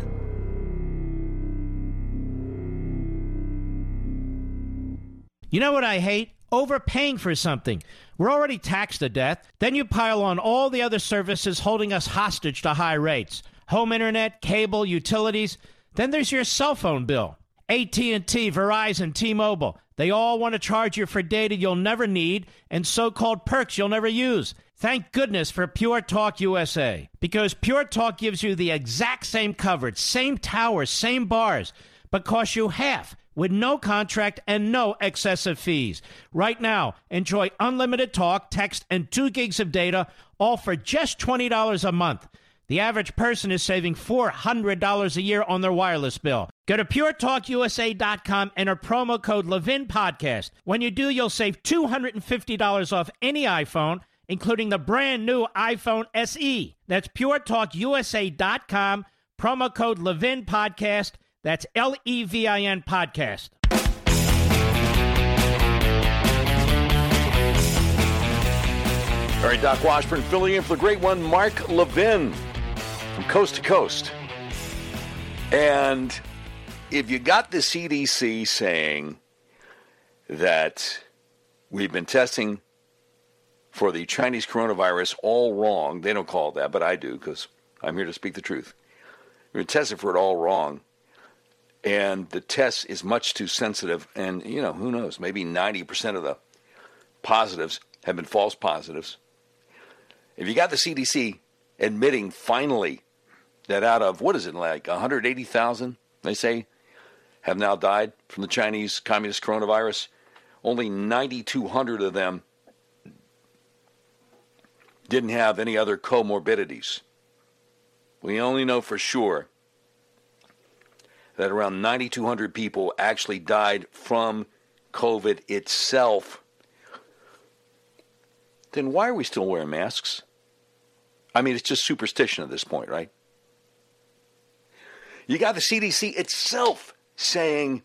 You know what I hate? Overpaying for something. We're already taxed to death. Then you pile on all the other services holding us hostage to high rates. Home internet, cable, utilities. Then there's your cell phone bill. A T and T, Verizon, T-Mobile. They all want to charge you for data you'll never need and so-called perks you'll never use. Thank goodness for Pure Talk U S A. Because Pure Talk gives you the exact same coverage, same towers, same bars, but costs you half with no contract and no excessive fees. Right now, enjoy unlimited talk, text, and two gigs of data, all for just twenty dollars a month. The average person is saving four hundred dollars a year on their wireless bill. Go to pure talk U S A dot com, enter promo code Levin Podcast. When you do, you'll save two hundred fifty dollars off any iPhone, including the brand new iPhone S E. That's pure talk U S A dot com, promo code Levin Podcast. That's L E V I N Podcast. All right, Doc Washburn filling in for the great one, Mark Levin, from coast to coast. And if you got the C D C saying that we've been testing for the Chinese coronavirus all wrong, they don't call it that, but I do because I'm here to speak the truth. We've been testing for it all wrong, and the test is much too sensitive, and, you know, who knows, maybe ninety percent of the positives have been false positives. If you got the C D C admitting finally that out of, what is it, like one hundred eighty thousand, they say, have now died from the Chinese communist coronavirus, only nine thousand two hundred of them didn't have any other comorbidities. We only know for sure that around nine thousand two hundred people actually died from COVID itself. Then why are we still wearing masks? I mean, it's just superstition at this point, right? You got the C D C itself saying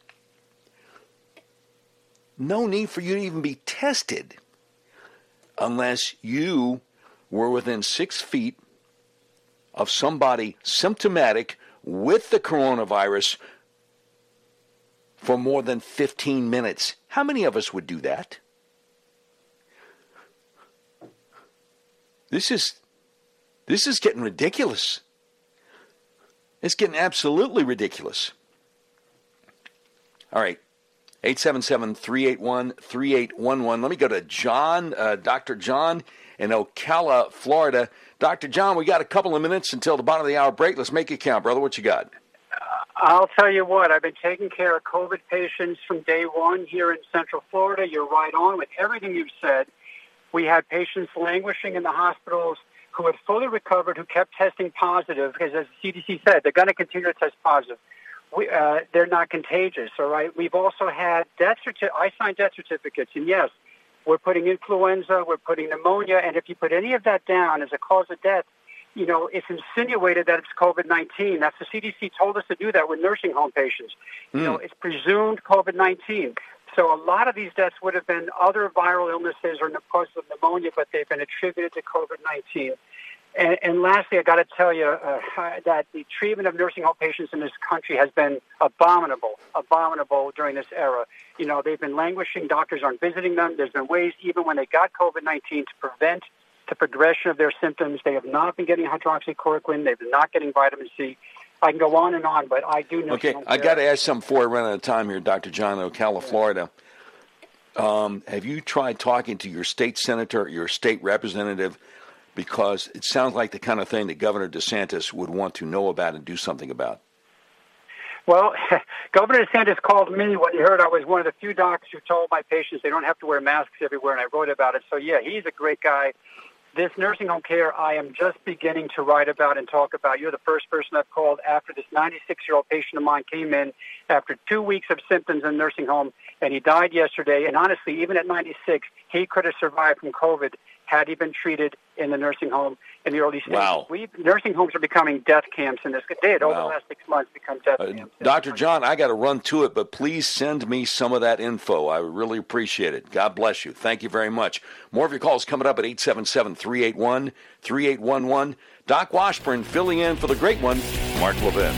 no need for you to even be tested unless you were within six feet of somebody symptomatic with the coronavirus for more than fifteen minutes. How many of us would do that? This is this is getting ridiculous. It's getting absolutely ridiculous. All right, eight seven seven, three eight one, three eight one one. Let me go to John, uh, Doctor John in Ocala, Florida. Doctor John, we got a couple of minutes until the bottom of the hour break. Let's make it count, brother. What you got? I'll tell you what, I've been taking care of COVID patients from day one here in Central Florida. You're right on with everything you've said. We had patients languishing in the hospitals who had fully recovered, who kept testing positive, because as the C D C said, they're going to continue to test positive. We, uh, they're not contagious, all right? We've also had death certi- I signed death certificates, and yes, we're putting influenza, we're putting pneumonia, and if you put any of that down as a cause of death, you know, it's insinuated that it's COVID nineteen. That's the C D C told us to do that with nursing home patients. You mm. know, it's presumed COVID nineteen. So a lot of these deaths would have been other viral illnesses or causes of pneumonia, but they've been attributed to COVID nineteen. And, and lastly, I got to tell you uh, that the treatment of nursing home patients in this country has been abominable, abominable during this era. You know, they've been languishing. Doctors aren't visiting them. There's been ways, even when they got COVID nineteen, to prevent the progression of their symptoms. They have not been getting hydroxychloroquine. They've been not getting vitamin C. I can go on and on, but I do know. Okay, I got to ask something before I run out of time here, Doctor John, Ocala, Florida. Um, have you tried talking to your state senator, your state representative? Because it sounds like the kind of thing that Governor DeSantis would want to know about and do something about. Well, Governor DeSantis called me when he heard I was one of the few doctors who told my patients they don't have to wear masks everywhere, and I wrote about it. So, yeah, he's a great guy. This nursing home care, I am just beginning to write about and talk about. You're the first person I've called after this ninety-six-year-old patient of mine came in after two weeks of symptoms in nursing home, and he died yesterday. And honestly, even at ninety-six, he could have survived from COVID had he been treated in the nursing home in the early stages. Wow. We, nursing homes are becoming death camps in this. They had over wow. the last six months become death uh, camps. Doctor John, I got to run to it, but please send me some of that info. I really appreciate it. God bless you. Thank you very much. More of your calls coming up at eight seven seven, three eight one, three eight one one. Doc Washburn filling in for the great one, Mark Levin.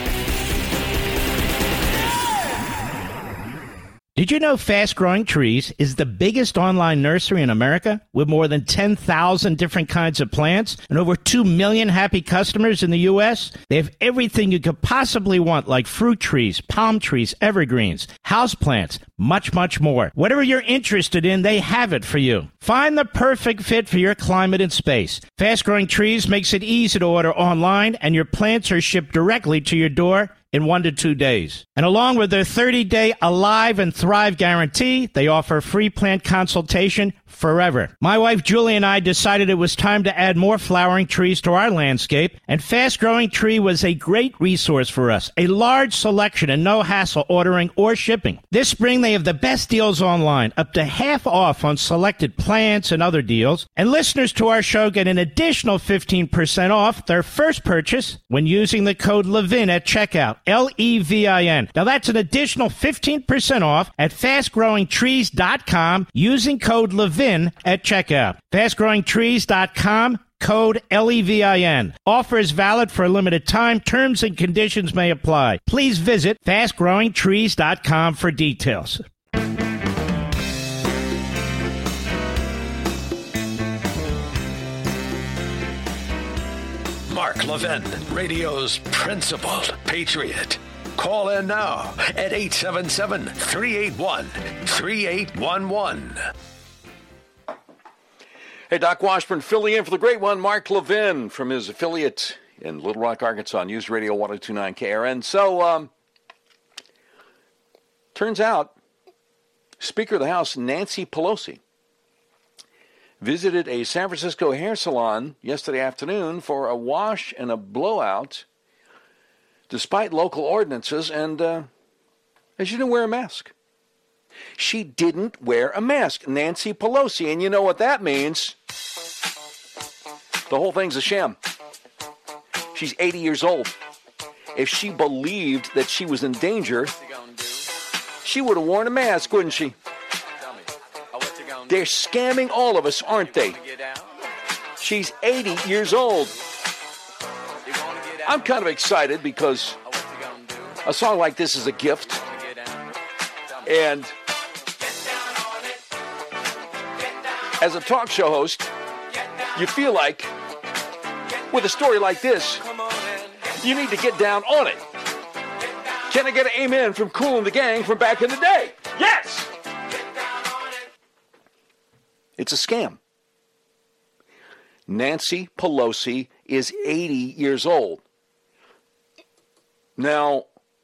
Did you know Fast Growing Trees is the biggest online nursery in America with more than ten thousand different kinds of plants and over two million happy customers in the U S? They have everything you could possibly want, like fruit trees, palm trees, evergreens, houseplants, much, much more. Whatever you're interested in, they have it for you. Find the perfect fit for your climate and space. Fast Growing Trees makes it easy to order online, and your plants are shipped directly to your door in one to two days. And along with their thirty-day Alive and Thrive guarantee, they offer free plant consultation forever. My wife Julie and I decided it was time to add more flowering trees to our landscape, and Fast Growing Tree was a great resource for us. A large selection and no hassle ordering or shipping. This spring they have the best deals online, up to half off on selected plants and other deals. And listeners to our show get an additional fifteen percent off their first purchase when using the code LEVIN at checkout. L E V I N. Now that's an additional fifteen percent off at fast growing trees dot com using code LEVIN at checkout. fast growing trees dot com, code L E V I N. Offer is valid for a limited time. Terms and conditions may apply. Please visit fast growing trees dot com for details. Mark Levin, radio's principled patriot. Call in now at eight seven seven, three eight one, three eight one one. Hey, Doc Washburn filling in for the great one, Mark Levin, from his affiliate in Little Rock, Arkansas, News Radio one oh two point nine K R N. So, um, turns out, Speaker of the House Nancy Pelosi visited a San Francisco hair salon yesterday afternoon for a wash and a blowout, despite local ordinances, and uh, she didn't wear a mask. She didn't wear a mask, Nancy Pelosi, and you know what that means. The whole thing's a sham. She's eighty years old. If she believed that she was in danger, she would have worn a mask, wouldn't she? They're scamming all of us, aren't they? She's eighty years old. I'm kind of excited because a song like this is a gift. And as a talk show host, you feel like with a story like this, you need to get down on it. Can I get an amen from Kool and the Gang from back in the day? Yes! It's a scam. Nancy Pelosi is eighty years old. Now,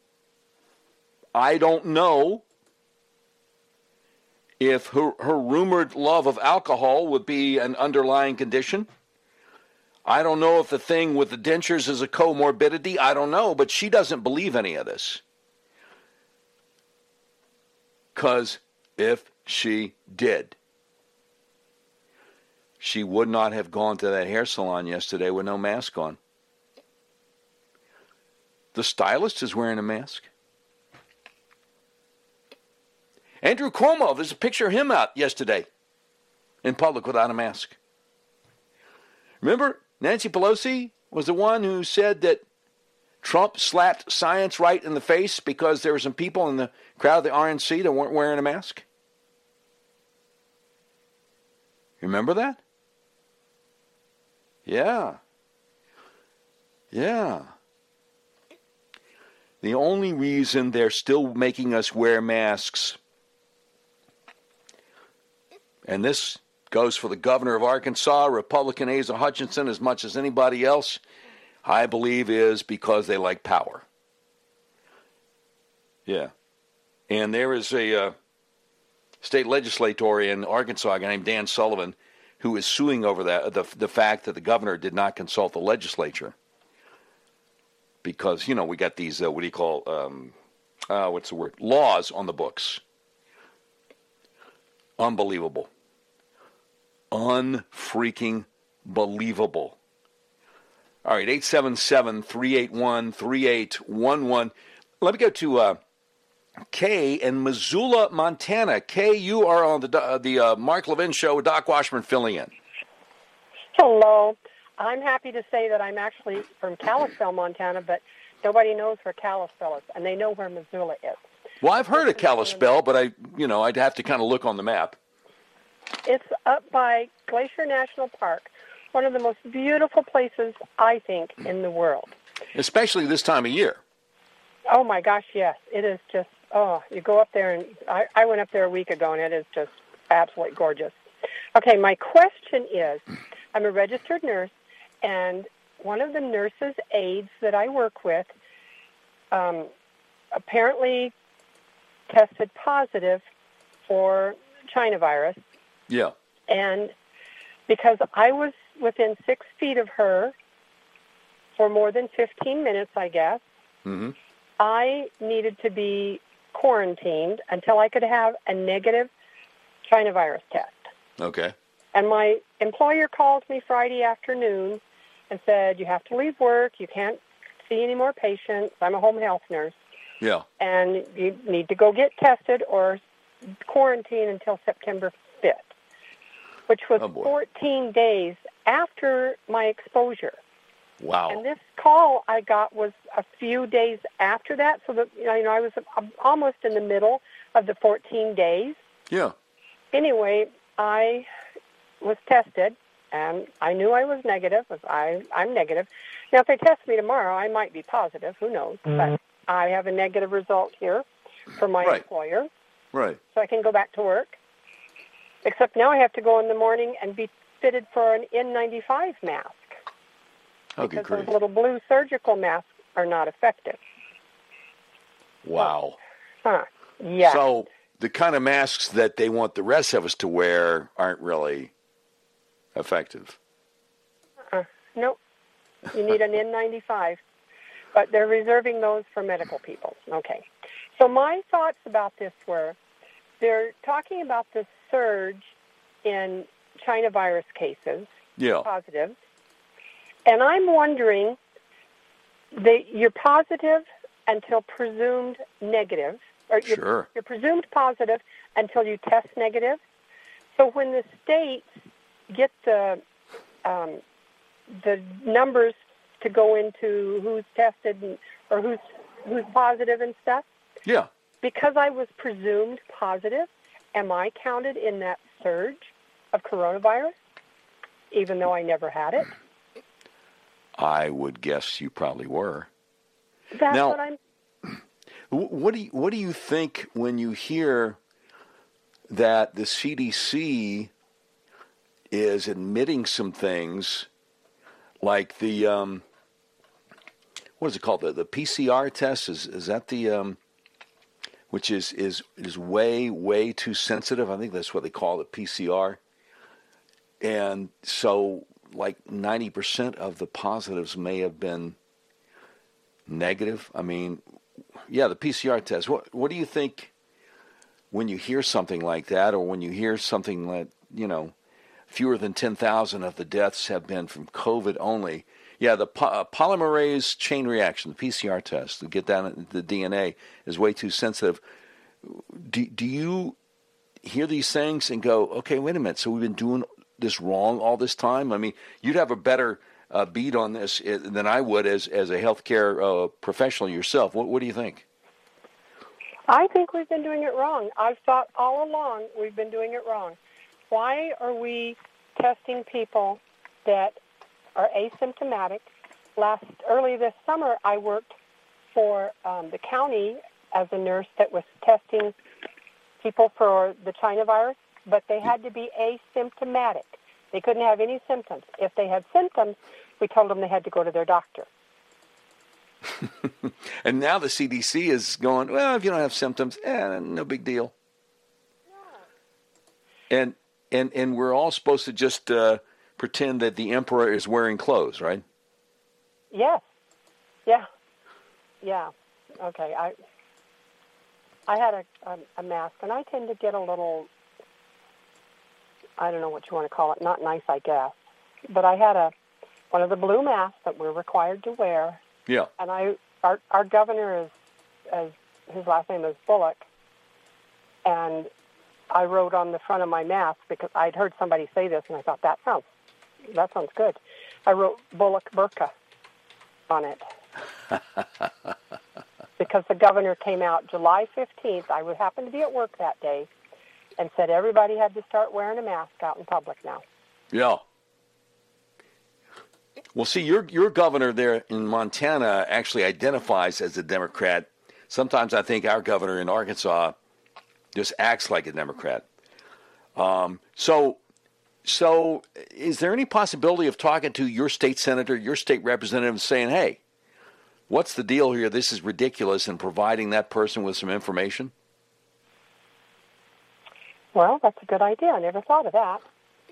I don't know if her, her rumored love of alcohol would be an underlying condition. I don't know if the thing with the dentures is a comorbidity. I don't know, but she doesn't believe any of this. Because if she did, she would not have gone to that hair salon yesterday with no mask on. The stylist is wearing a mask. Andrew Cuomo, there's a picture of him out yesterday in public without a mask. Remember, Nancy Pelosi was the one who said that Trump slapped science right in the face because there were some people in the crowd of the R N C that weren't wearing a mask? Remember that? Yeah. Yeah. The only reason they're still making us wear masks, and this goes for the governor of Arkansas, Republican Asa Hutchinson, as much as anybody else, I believe is because they like power. Yeah. And there is a uh, state legislator in Arkansas, a guy named Dan Sullivan, who is suing over that, the, the fact that the governor did not consult the legislature. Because, you know, we got these, uh, what do you call, um, uh, what's the word, laws on the books. Unbelievable. Unfreaking believable. All right, eight seven seven, three eight one, three eight one one. Let me go to uh, Kay in Missoula, Montana. Kay, you are on the uh, the uh, Mark Levin Show with Doc Washburn filling in. Hello. I'm happy to say that I'm actually from Kalispell, Montana, but nobody knows where Kalispell is, and they know where Missoula is. Well, I've heard of Kalispell, but I, you know, I'd have to kind of look on the map. It's up by Glacier National Park, one of the most beautiful places, I think, in the world. Especially this time of year. Oh, my gosh, yes. It is just, oh, you go up there, and I, I went up there a week ago, and it is just absolutely gorgeous. Okay, my question is, I'm a registered nurse, and one of the nurses' aides that I work with um, apparently tested positive for China virus. Yeah. And because I was within six feet of her for more than fifteen minutes, I guess, Mm-hmm. I needed to be quarantined until I could have a negative China virus test. Okay. And my employer called me Friday afternoon and said, you have to leave work. You can't see any more patients. I'm a home health nurse. Yeah. And you need to go get tested or quarantine until September fifth, which was Oh, boy. fourteen days after my exposure. Wow. And this call I got was a few days after that, so that you know, you know I was almost in the middle of the fourteen days. Yeah. Anyway, I was tested, and I knew I was negative. I, I'm negative. Now, if they test me tomorrow, I might be positive. Who knows? But I have a negative result here from my Right. employer, Right. so I can go back to work. Except now I have to go in the morning and be fitted for an N ninety-five mask. Okay, Because great. those little blue surgical masks are not effective. Wow. Huh. Yeah. So the kind of masks that they want the rest of us to wear aren't really effective. Uh, nope. You need an N ninety-five. But they're reserving those for medical people. Okay. So my thoughts about this were, they're talking about this surge in China virus cases, Yeah. positive. And I'm wondering, that you're positive until presumed negative, or you're, Sure. you're presumed positive until you test negative. So when the states get the um, the numbers to go into who's tested and, or who's who's positive and stuff, Yeah. because I was presumed positive, am I counted in that surge of coronavirus, even though I never had it? I would guess you probably were. That's Now- what I'm... Wh- What do you, what do you think when you hear that the C D C is admitting some things like the um, what is it called, the the P C R test? Is is that the um, which is is is way way too sensitive? I think that's what they call it, P C R. And so, like ninety percent of the positives may have been negative. I mean, yeah, the P C R test. What what do you think when you hear something like that, or when you hear something like, you know, fewer than ten thousand of the deaths have been from COVID only? Yeah, the po- uh, polymerase chain reaction, the P C R test, to get down the D N A is way too sensitive. Do, do you hear these things and go, okay, wait a minute, so we've been doing this wrong all this time? I mean, you'd have a better uh, beat on this uh, than I would as, as a healthcare uh, professional yourself. What, what do you think? I think we've been doing it wrong. I've thought all along we've been doing it wrong. Why are we testing people that are asymptomatic? Last early this summer, I worked for um, the county as a nurse that was testing people for the China virus, but they had to be asymptomatic. They couldn't have any symptoms. If they had symptoms, we told them they had to go to their doctor. And now the C D C is going, well, if you don't have symptoms, eh, no big deal. And and and we're all supposed to just uh, pretend that the emperor is wearing clothes, right? Yes. Yeah. Yeah. Okay. I I had a, a, a mask, and I tend to get a little, I don't know what you want to call it, not nice, I guess. But I had a one of the blue masks that we're required to wear. Yeah. And I, our our governor is, as his last name is Bullock, and I wrote on the front of my mask because I'd heard somebody say this, and I thought that sounds that sounds good. I wrote Bullock Burqa on it because the governor came out July fifteenth. I would happen to be at work that day, and said everybody had to start wearing a mask out in public now. Yeah. Well, see, your your governor there in Montana actually identifies as a Democrat. Sometimes I think our governor in Arkansas just acts like a Democrat. Um, so, so is there any possibility of talking to your state senator, your state representative, and saying, hey, what's the deal here? This is ridiculous, and providing that person with some information? Well, that's a good idea. I never thought of that.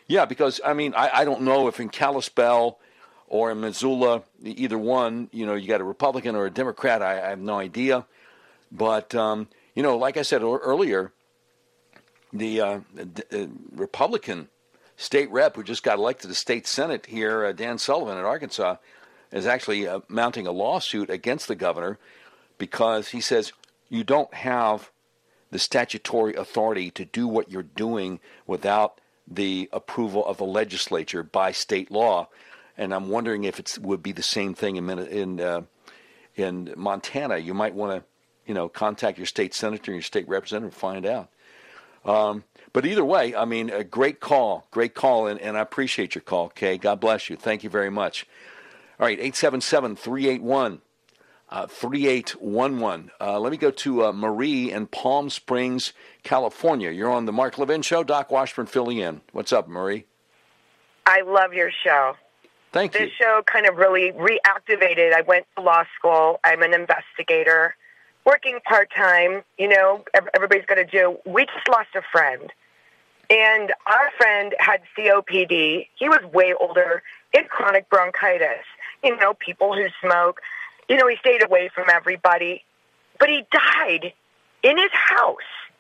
Yeah, because, I mean, I, I don't know if in Kalispell or in Missoula, either one, you know, you got a Republican or a Democrat, I, I have no idea. But, um, you know, like I said earlier, the uh, uh, Republican state rep who just got elected to the state Senate here, uh, Dan Sullivan in Arkansas, is actually uh, mounting a lawsuit against the governor because he says you don't have the statutory authority to do what you're doing without the approval of the legislature by state law. And I'm wondering if it would be the same thing in in, uh, in Montana. You might want to, you know, contact your state senator and your state representative and find out. Um, but either way, I mean, a great call, great call, and, and I appreciate your call, Kay. God bless you. Thank you very much. All right, eight seven seven, three eight one, three eight one one. Uh, let me go to uh, Marie in Palm Springs, California. You're on the Mark Levin Show. Doc Washburn filling in. What's up, Marie? I love your show. Thank this you. This show kind of really reactivated. I went to law school. I'm an investigator, working part-time. You know, everybody's got to do. We just lost a friend. And our friend had C O P D. He was way older, in chronic bronchitis. You know, people who smoke. You know, he stayed away from everybody. But he died in his house.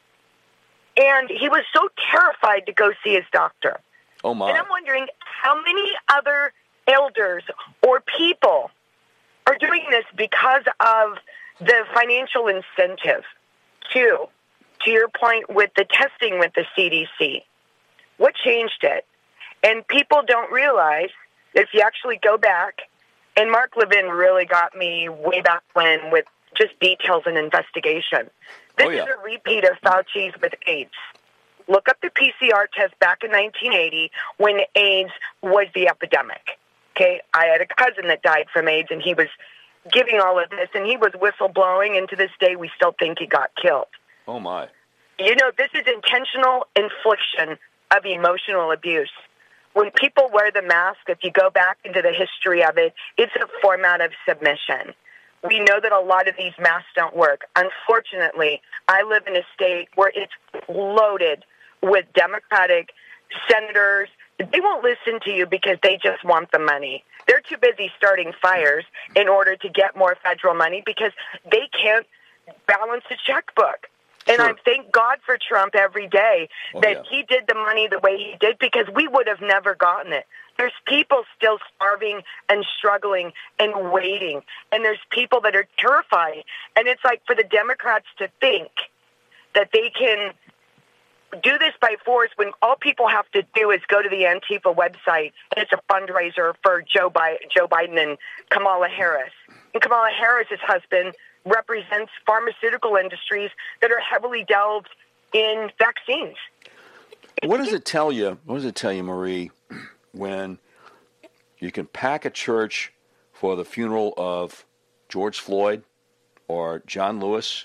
And he was so terrified to go see his doctor. Oh, my. And I'm wondering how many other elders or people are doing this because of the financial incentive. Two, to your point with the testing with the C D C. What changed it? And people don't realize that if you actually go back, and Mark Levin really got me way back when with just details and investigation. This oh, yeah. is a repeat of Fauci's with AIDS. Look up the P C R test back in nineteen eighty when AIDS was the epidemic. Okay, I had a cousin that died from AIDS, and he was giving all of this, and he was whistleblowing, and to this day we still think he got killed. Oh, my. You know, this is intentional infliction of emotional abuse. When people wear the mask, if you go back into the history of it, it's a format of submission. We know that a lot of these masks don't work. Unfortunately, I live in a state where it's loaded with Democratic senators. They won't listen to you because they just want the money. They're too busy starting fires in order to get more federal money because they can't balance a checkbook. And Sure. I thank God for Trump every day Oh, that yeah. he did the money the way he did because we would have never gotten it. There's people still starving and struggling and waiting. And there's people that are terrified. And it's like for the Democrats to think that they can do this by force when all people have to do is go to the Antifa website and it's a fundraiser for Joe Biden, Joe Biden and Kamala Harris. And Kamala Harris's husband represents pharmaceutical industries that are heavily delved in vaccines. What does it tell you? What does it tell you, Marie, when you can pack a church for the funeral of George Floyd or John Lewis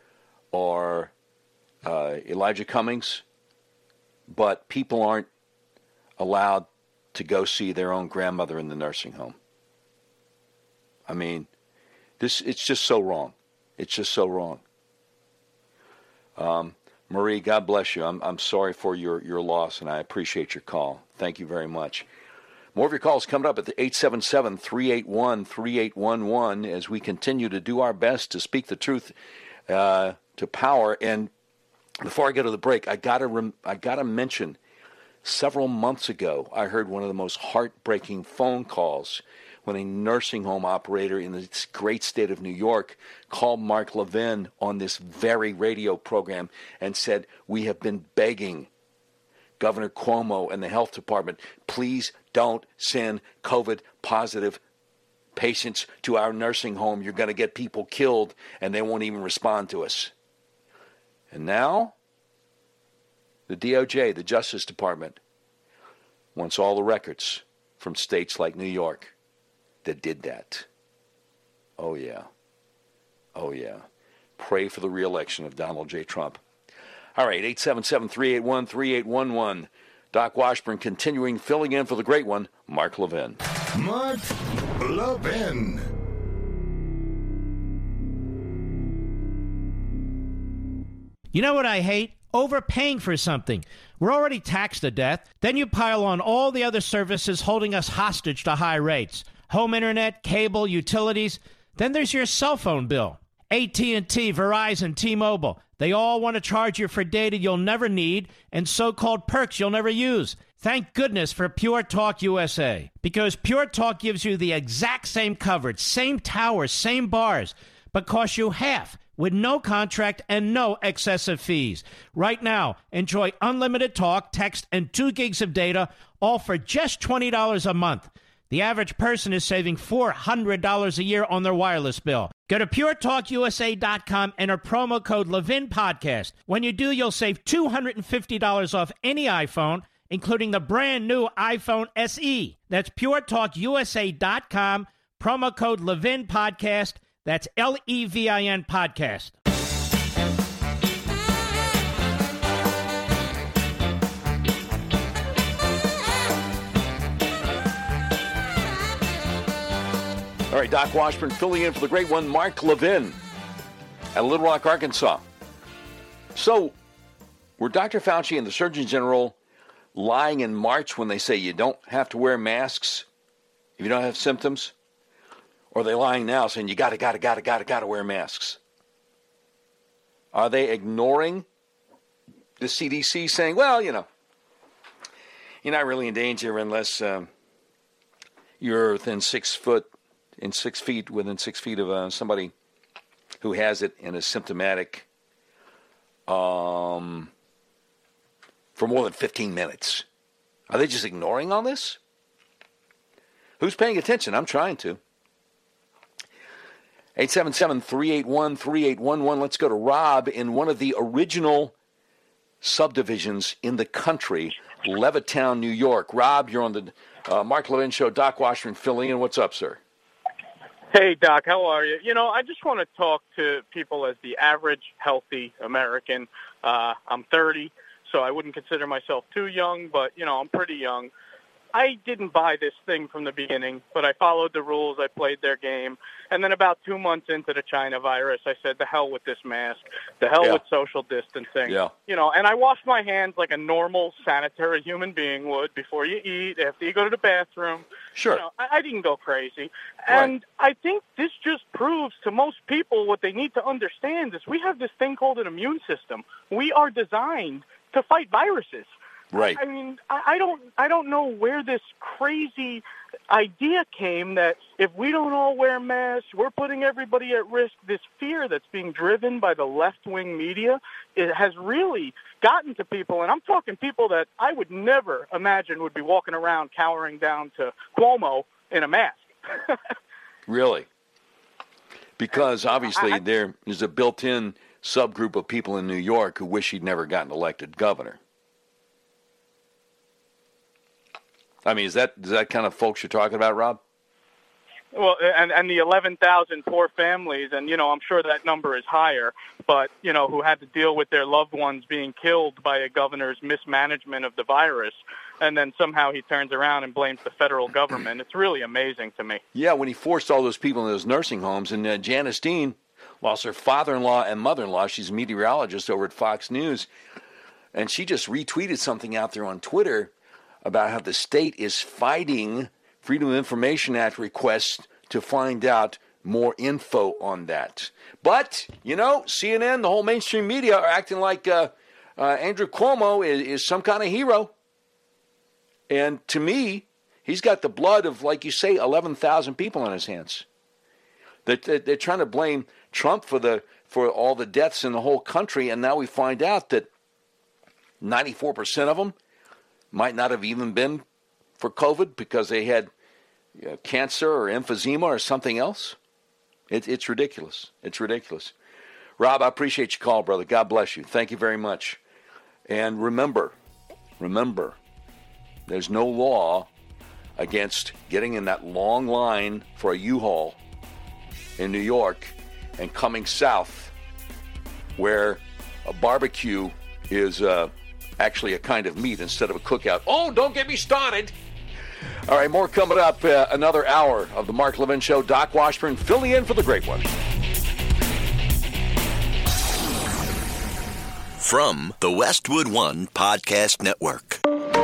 or uh, Elijah Cummings, but people aren't allowed to go see their own grandmother in the nursing home? I mean, this it's just so wrong. It's just so wrong. Um, Marie, God bless you. I'm I'm sorry for your, your loss, and I appreciate your call. Thank you very much. More of your calls coming up at the eight seven seven, three eight one, three eight one one as we continue to do our best to speak the truth uh, to power. And before I go to the break, I gotta rem- I gotta mention several months ago I heard one of the most heartbreaking phone calls when a nursing home operator in the great state of New York called Mark Levin on this very radio program and said, "We have been begging Governor Cuomo and the health department, please don't send COVID-positive patients to our nursing home. You're going to get people killed, and they won't even respond to us." And now, the D O J, the Justice Department, wants all the records from states like New York that did that. Oh, yeah. Oh, yeah. Pray for the re-election of Donald J. Trump. All right, eight seven seven, three eight one, three eight one one. Doc Washburn continuing, filling in for the great one, Mark Levin. Mark Levin. You know what I hate? overpaying for something. We're already taxed to death. Then you pile on all the other services holding us hostage to high rates. Home internet, cable, utilities. Then there's your cell phone bill. A T and T, Verizon, T-Mobile. They all want to charge you for data you'll never need and so-called perks you'll never use. Thank goodness for Pure Talk U S A, because Pure Talk gives you the exact same coverage, same towers, same bars, but costs you half with no contract and no excessive fees. Right now, enjoy unlimited talk, text, and two gigs of data, all for just twenty dollars a month. The average person is saving four hundred dollars a year on their wireless bill. Go to pure talk u s a dot com and enter promo code Levin Podcast. When you do, you'll save two hundred fifty dollars off any iPhone, including the brand new iPhone S E. That's pure talk u s a dot com, promo code Levin Podcast. That's L E V I N Podcast. All right, Doc Washburn filling in for the great one, Mark Levin, at Little Rock, Arkansas. So, were Doctor Fauci and the Surgeon General lying in March when they say you don't have to wear masks if you don't have symptoms? Or are they lying now saying you gotta, gotta, gotta, gotta, gotta wear masks? Are they ignoring the C D C saying, well, you know, you're not really in danger unless um, you're within six foot, in six feet, within six feet of uh, somebody who has it and is symptomatic um, for more than fifteen minutes. Are they just ignoring all this? Who's paying attention? I'm trying to. eight seven seven, three eight one, three eight one one. Let's go to Rob in one of the original subdivisions in the country, Levittown, New York. Rob, you're on the uh, Mark Levin Show. Doc Washburn filling in. What's up, sir? Hey, Doc, how are you? You know, I just want to talk to people as the average healthy American. Uh, I'm thirty, so I wouldn't consider myself too young, but, you know, I'm pretty young. I didn't buy this thing from the beginning, but I followed the rules. I played their game. And then about two months into the China virus, I said, the hell with this mask. The hell Yeah. with social distancing. Yeah. You know, and I washed my hands like a normal, sanitary human being would before you eat, after you go to the bathroom. Sure. You know, I, I didn't go crazy. And I think this just proves to most people what they need to understand is we have this thing called an immune system. We are designed to fight viruses. Right. I mean, I, I don't, I don't know where this crazy idea came that if we don't all wear masks, we're putting everybody at risk. This fear that's being driven by the left-wing media, it has really gotten to people, and I'm talking people that I would never imagine would be walking around cowering down to Cuomo in a mask. Really? Because obviously I, I, there is a built-in subgroup of people in New York who wish he'd never gotten elected governor. I mean, is that is that kind of folks you're talking about, Rob? Well, and and the eleven thousand poor families, and, you know, I'm sure that number is higher, but, you know, who had to deal with their loved ones being killed by a governor's mismanagement of the virus, and then somehow he turns around and blames the federal government. It's really amazing to me. Yeah, when he forced all those people in those nursing homes, and uh, Janice Dean lost her father-in-law and mother-in-law. She's a meteorologist over at Fox News, and she just retweeted something out there on Twitter about how the state is fighting Freedom of Information Act requests to find out more info on that. But, you know, C N N, the whole mainstream media are acting like uh, uh, Andrew Cuomo is, is some kind of hero. And to me, he's got the blood of, like you say, eleven thousand people on his hands. They're, they're trying to blame Trump for the for all the deaths in the whole country, and now we find out that ninety-four percent of them might not have even been for COVID because they had you know, cancer or emphysema or something else. It, it's ridiculous. It's ridiculous. Rob, I appreciate your call, brother. God bless you. Thank you very much. And remember, remember, there's no law against getting in that long line for a U-Haul in New York and coming south where a barbecue is uh, actually a kind of meat instead of a cookout. Oh, don't get me started. All right, more coming up. Uh, another hour of the Mark Levin Show. Doc Washburn filling in for the great one. From the Westwood One Podcast Network.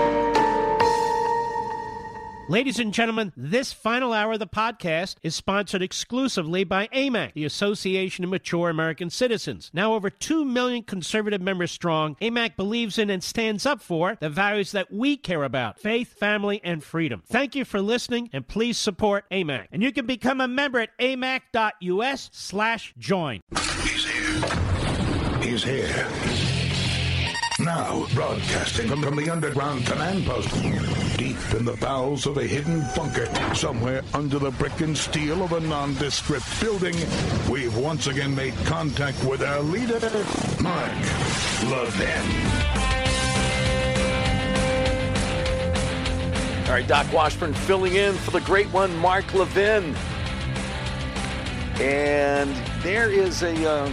Ladies and gentlemen, this final hour of the podcast is sponsored exclusively by A M A C, the Association of Mature American Citizens. Now over two million conservative members strong, A M A C believes in and stands up for the values that we care about: faith, family, and freedom. Thank you for listening, and please support A M A C. And you can become a member at amac.us slash join. He's here. He's here. Now, broadcasting from, from the underground command post, deep in the bowels of a hidden bunker, somewhere under the brick and steel of a nondescript building, we've once again made contact with our leader, Mark Levin. All right, Doc Washburn filling in for the great one, Mark Levin. And there is a uh,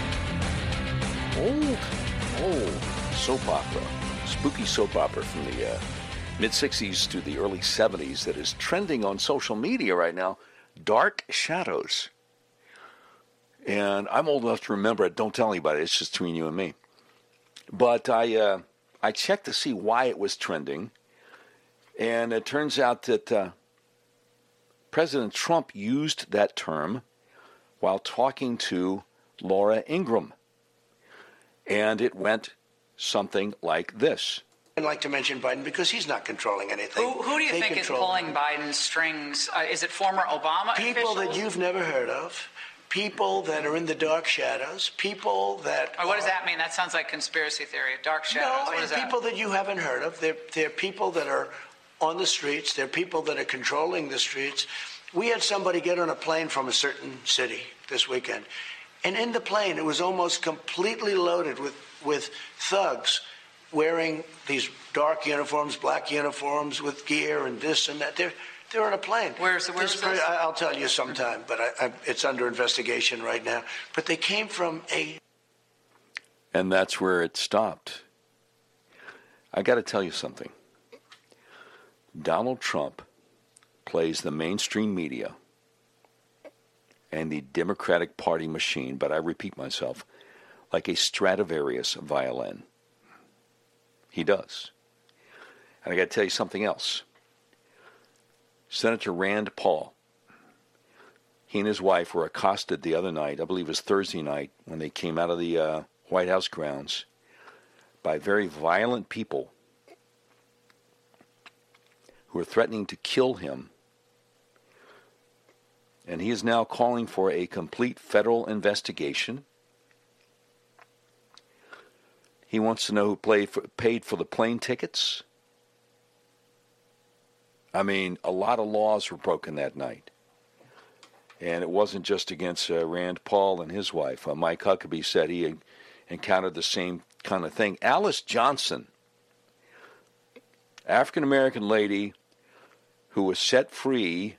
old, old soap opera, spooky soap opera from the uh, mid-sixties to the early seventies that is trending on social media right now, Dark Shadows. And I'm old enough to remember it. Don't tell anybody. It's just between you and me. But I uh, I checked to see why it was trending, and it turns out that uh, President Trump used that term while talking to Laura Ingraham. And it went something like this. I'd like to mention Biden because he's not controlling anything. Who, who do you they think is pulling Biden's strings? Uh, is it former Obama People officials? that you've never heard of. People that are in the dark shadows. People that Or what are, does that mean? That sounds like conspiracy theory. Dark shadows. No, what is people that? that you haven't heard of. They're, they're people that are on the streets. They're people that are controlling the streets. We had somebody get on a plane from a certain city this weekend. And in the plane, it was almost completely loaded with, with thugs wearing these dark uniforms, black uniforms with gear and this and that. They're, they're on a plane. Where's, where's this? this? I'll tell you sometime, but I, I, it's under investigation right now. But they came from a... And that's where it stopped. I got to tell you something. Donald Trump plays the mainstream media and the Democratic Party machine, but I repeat myself, like a Stradivarius violin. He does. And I got to tell you something else. Senator Rand Paul, he and his wife were accosted the other night, I believe it was Thursday night, when they came out of the uh, White House grounds, by very violent people who are threatening to kill him. And he is now calling for a complete federal investigation. He wants to know who played for, paid for the plane tickets. I mean, a lot of laws were broken that night. And it wasn't just against uh, Rand Paul and his wife. Uh, Mike Huckabee said he encountered the same kind of thing. Alice Johnson, African-American lady who was set free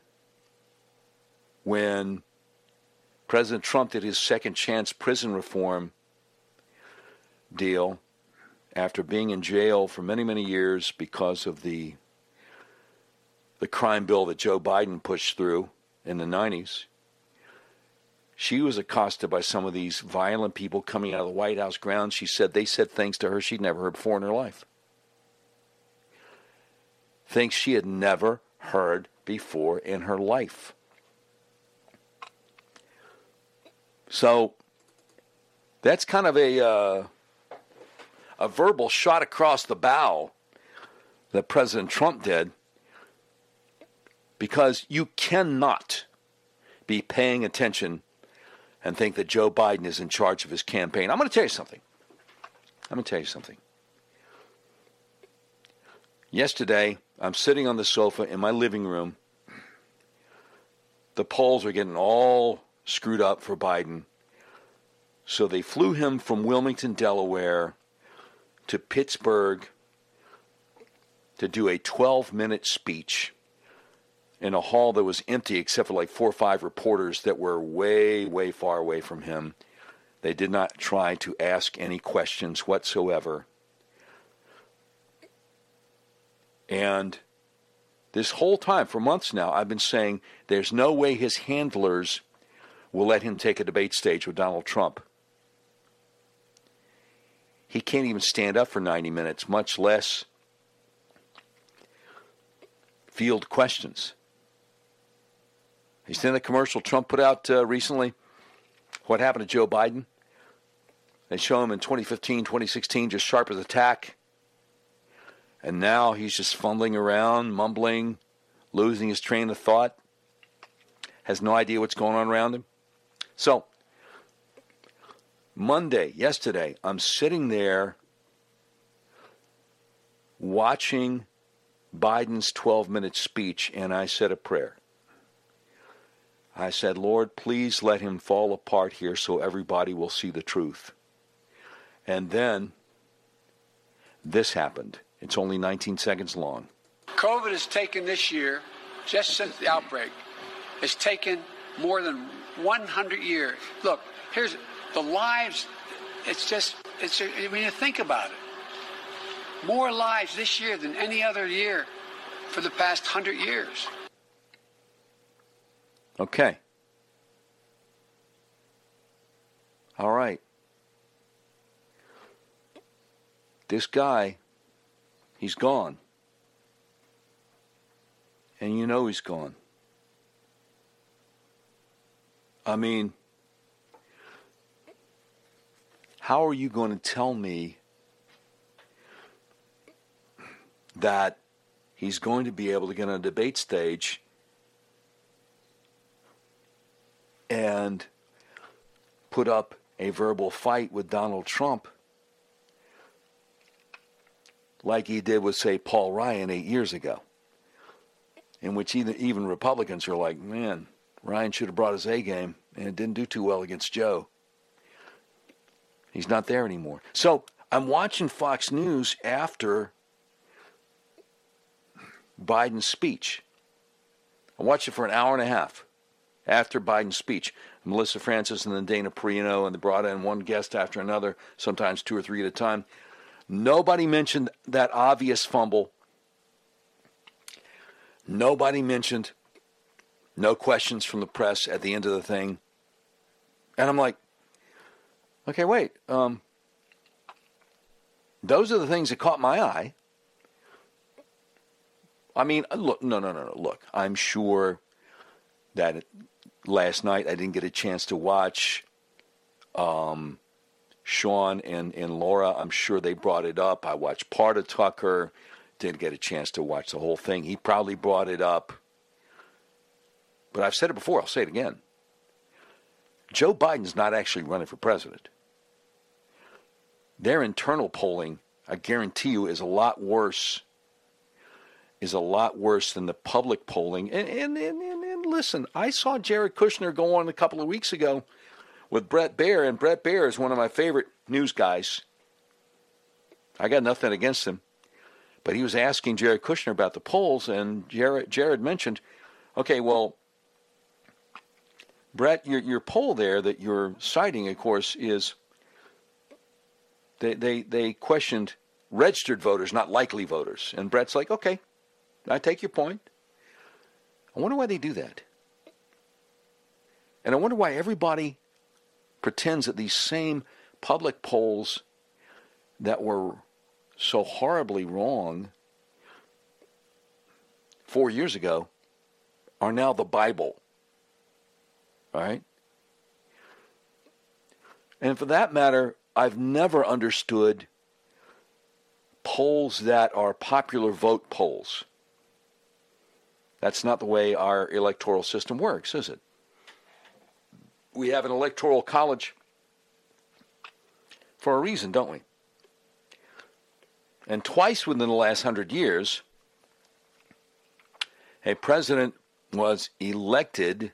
when President Trump did his second chance prison reform deal after being in jail for many, many years because of the the crime bill that Joe Biden pushed through in the nineties. She was accosted by some of these violent people coming out of the White House grounds. She said they said things to her she'd never heard before in her life. Things she had never heard before in her life. So that's kind of a uh, a verbal shot across the bow that President Trump did, because you cannot be paying attention and think that Joe Biden is in charge of his campaign. I'm going to tell you something. I'm going to tell you something. Yesterday, I'm sitting on the sofa in my living room. The polls are getting all screwed up for Biden. So they flew him from Wilmington, Delaware, to Pittsburgh to do a twelve-minute speech in a hall that was empty except for like four or five reporters that were way, way far away from him. They did not try to ask any questions whatsoever. And this whole time, for months now, I've been saying there's no way his handlers will let him take a debate stage with Donald Trump. he can't even stand up for ninety minutes, much less field questions. You seen the commercial Trump put out uh, recently? What happened to Joe Biden? They show him in twenty fifteen, twenty sixteen, just sharp as a tack. And now he's just fumbling around, mumbling, losing his train of thought. Has no idea what's going on around him. So, Monday, yesterday, I'm sitting there watching Biden's twelve-minute speech, and I said a prayer. I said, Lord, please let him fall apart here so everybody will see the truth. And then this happened. It's only nineteen seconds long. COVID has taken this year, just since the outbreak, has taken more than one hundred years. Look, here's the lives. It's just, it's when you think about it, more lives this year than any other year for the past hundred years. Okay. All right. This guy, he's gone. And you know he's gone. I mean, how are you going to tell me that he's going to be able to get on a debate stage and put up a verbal fight with Donald Trump like he did with, say, Paul Ryan eight years ago, in which even, even Republicans are like, man, Ryan should have brought his A game, and it didn't do too well against Joe. He's not there anymore. So I'm watching Fox News after Biden's speech. I watched it for an hour and a half after Biden's speech. Melissa Francis and then Dana Perino, and they brought in one guest after another, sometimes two or three at a time. Nobody mentioned that obvious fumble. Nobody mentioned no questions from the press at the end of the thing. And I'm like, okay, wait. Um, those are the things that caught my eye. I mean, look, no, no, no, no. Look, I'm sure that it, last night I didn't get a chance to watch um, Sean and, and Laura. I'm sure they brought it up. I watched part of Tucker. Didn't get a chance to watch the whole thing. He probably brought it up. But I've said it before. I'll say it again. Joe Biden's not actually running for president. Their internal polling, I guarantee you, is a lot worse. Is a lot worse than the public polling. And, and, and, and, and listen, I saw Jared Kushner go on a couple of weeks ago with Bret Baier, and Bret Baier is one of my favorite news guys. I got nothing against him. But he was asking Jared Kushner about the polls, and Jared, Jared mentioned, okay, well, Brett, your your poll there that you're citing, of course, is they they they questioned registered voters, not likely voters. And Brett's like, okay, I take your point. I wonder why they do that. And I wonder why everybody pretends that these same public polls that were so horribly wrong four years ago are now the Bible. All right? And for that matter, I've never understood polls that are popular vote polls. That's not the way our electoral system works, is it? We have an electoral college for a reason, don't we? And twice within the last hundred years, a president was elected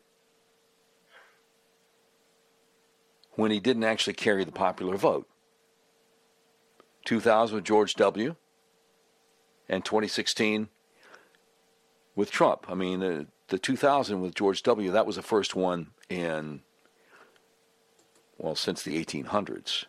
when he didn't actually carry the popular vote. two thousand with George W. and twenty sixteen with Trump. I mean, the, the two thousand with George W., that was the first one in, well, since the eighteen hundreds.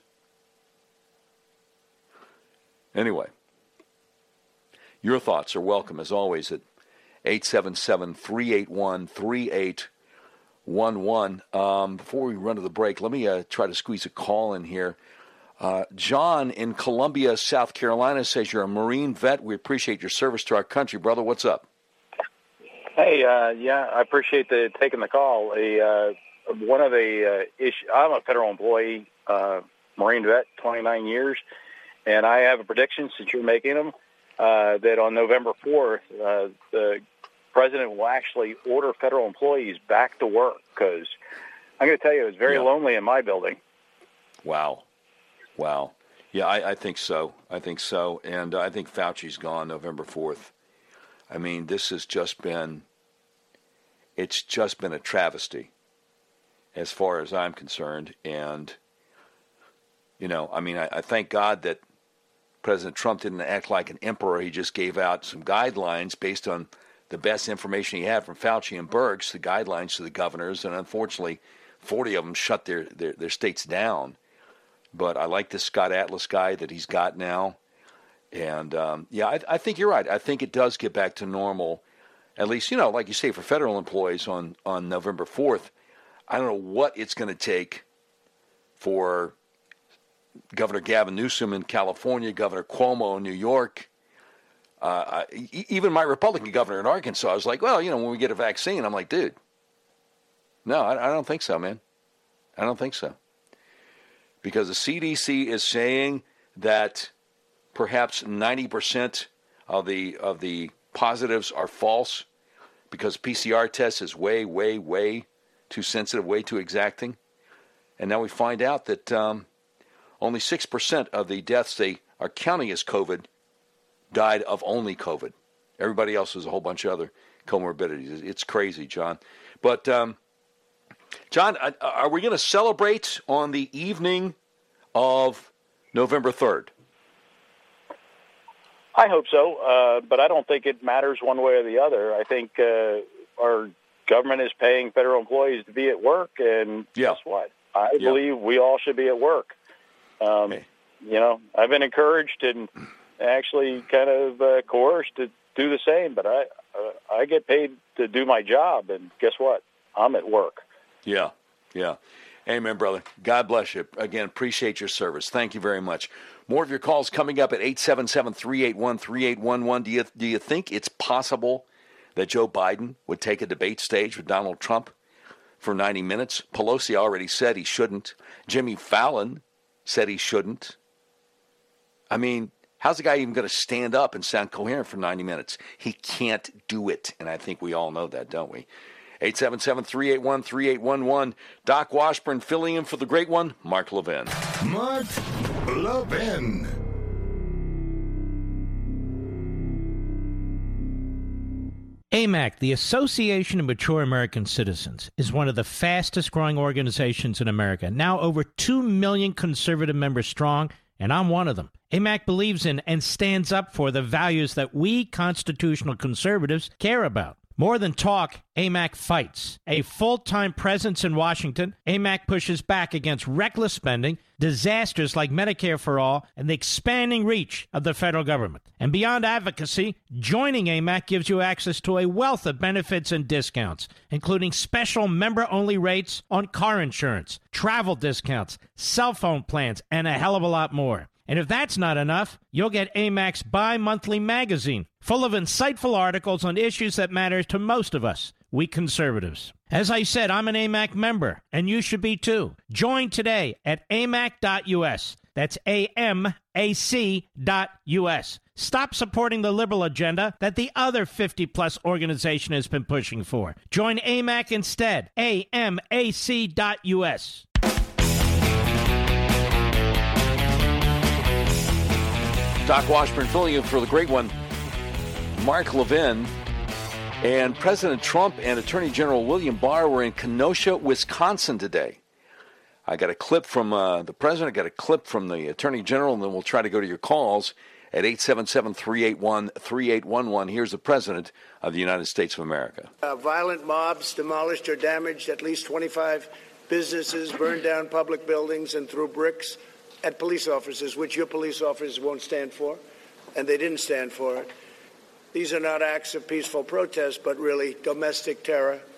Anyway, your thoughts are welcome, as always, at eight seven seven, three eight one, three eight one one. Um, before we run to the break, let me uh, try to squeeze a call in here. Uh, John in Columbia, South Carolina says you're a Marine vet. We appreciate your service to our country, brother. What's up? Hey, uh, yeah, I appreciate the taking the call. A, uh, one of the uh, issues, I'm a federal employee, uh, Marine vet, twenty-nine years, and I have a prediction, since you're making them, uh, that on November fourth, uh, the president will actually order federal employees back to work, because I'm going to tell you, it was very yeah. lonely in my building. Wow. Wow. Yeah, I, I think so. I think so. And uh, I think Fauci's gone November fourth. I mean, this has just been, it's just been a travesty as far as I'm concerned. And, you know, I mean, I, I thank God that President Trump didn't act like an emperor. He just gave out some guidelines based on the best information he had from Fauci and Birx, the guidelines to the governors. And unfortunately, forty of them shut their, their, their states down. But I like this Scott Atlas guy that he's got now. And, um, yeah, I, I think you're right. I think it does get back to normal, at least, you know, like you say, for federal employees on, on November fourth. I don't know what it's going to take for Governor Gavin Newsom in California, Governor Cuomo in New York, uh, I, even my Republican governor in Arkansas. I was like, well, you know, when we get a vaccine, I'm like, dude, no, I, I don't think so, man. I don't think so. Because the C D C is saying that perhaps ninety percent of the of the positives are false, because P C R test is way, way, way too sensitive, way too exacting. And now we find out that um, only six percent of the deaths they are counting as COVID died of only COVID. Everybody else has a whole bunch of other comorbidities. It's crazy, John. But... Um, John, are we going to celebrate on the evening of November third? I hope so, uh, but I don't think it matters one way or the other. I think uh, our government is paying federal employees to be at work, and yeah. guess what? I yeah. believe we all should be at work. Um, hey. You know, I've been encouraged and actually kind of uh, coerced to do the same, but I, uh, I get paid to do my job, and guess what? I'm at work. Yeah, yeah. Amen, brother. God bless you. Again, appreciate your service. Thank you very much. More of your calls coming up at eight seven seven, three eight one, three eight one one. Do you, do you think it's possible that Joe Biden would take a debate stage with Donald Trump for ninety minutes? Pelosi already said he shouldn't. Jimmy Fallon said he shouldn't. I mean, how's the guy even going to stand up and sound coherent for ninety minutes? He can't do it, and I think we all know that, don't we? eight seven seven, three eight one, three eight one one. Doc Washburn filling in for the great one, Mark Levin. Mark Levin. A M A C, the Association of Mature American Citizens, is one of the fastest growing organizations in America. Now over two million conservative members strong, and I'm one of them. A M A C believes in and stands up for the values that we constitutional conservatives care about. More than talk, A M A C fights. A full-time presence in Washington, A M A C pushes back against reckless spending, disasters like Medicare for All, and the expanding reach of the federal government. And beyond advocacy, joining A M A C gives you access to a wealth of benefits and discounts, including special member-only rates on car insurance, travel discounts, cell phone plans, and a hell of a lot more. And if that's not enough, you'll get A M A C's bi-monthly magazine, full of insightful articles on issues that matter to most of us, we conservatives. As I said, I'm an A M A C member, and you should be too. Join today at A M A C dot U S. That's A M A C dot U S. Stop supporting the liberal agenda that the other fifty-plus organization has been pushing for. Join A M A C instead. A M A C dot U S. Doc Washburn filling in for the great one, Mark Levin. And President Trump and Attorney General William Barr were in Kenosha, Wisconsin today. I got a clip from uh, the president, I got a clip from the Attorney General, and then we'll try to go to your calls at eight seven seven, three eight one, three eight one one. Here's the President of the United States of America. Uh, violent mobs demolished or damaged at least twenty-five businesses, burned down public buildings, and threw bricks at police officers, which your police officers won't stand for, and they didn't stand for it. These are not acts of peaceful protest, but really domestic terror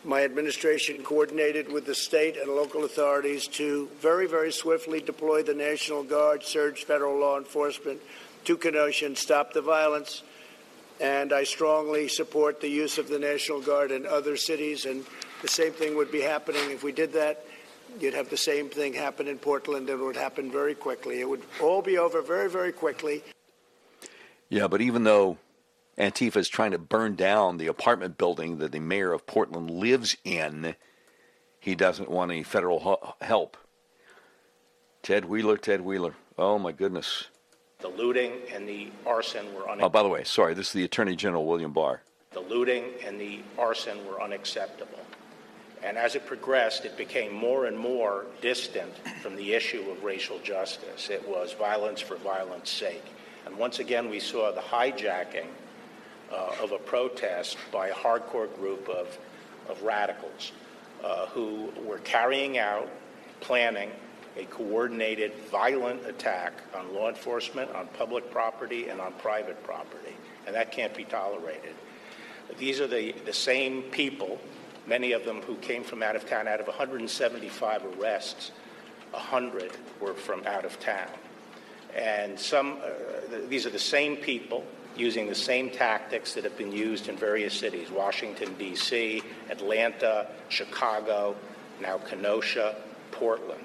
My administration coordinated with the state and local authorities to very, very swiftly deploy the National Guard, surge federal law enforcement to Kenosha and stop the violence. And I strongly support the use of the National Guard in other cities. And the same thing would be happening if we did that. You'd have the same thing happen in Portland, and it would happen very quickly. It would all be over very, very quickly. Yeah, but even though Antifa is trying to burn down the apartment building that the mayor of Portland lives in, he doesn't want any federal help. Ted Wheeler, Ted Wheeler. Oh, my goodness. The looting and the arson were unacceptable. Oh, by the way, sorry, this is the Attorney General, William Barr. The looting and the arson were unacceptable. And as it progressed, it became more and more distant from the issue of racial justice. It was violence for violence sake. And once again, we saw the hijacking uh, of a protest by a hardcore group of, of radicals uh, who were carrying out, planning a coordinated, violent attack on law enforcement, on public property, and on private property. And that can't be tolerated. These are the, the same people, many of them who came from out of town. Out of one hundred seventy-five arrests, one hundred were from out of town. And some, uh, these are the same people using the same tactics that have been used in various cities, Washington, D C, Atlanta, Chicago, now Kenosha, Portland.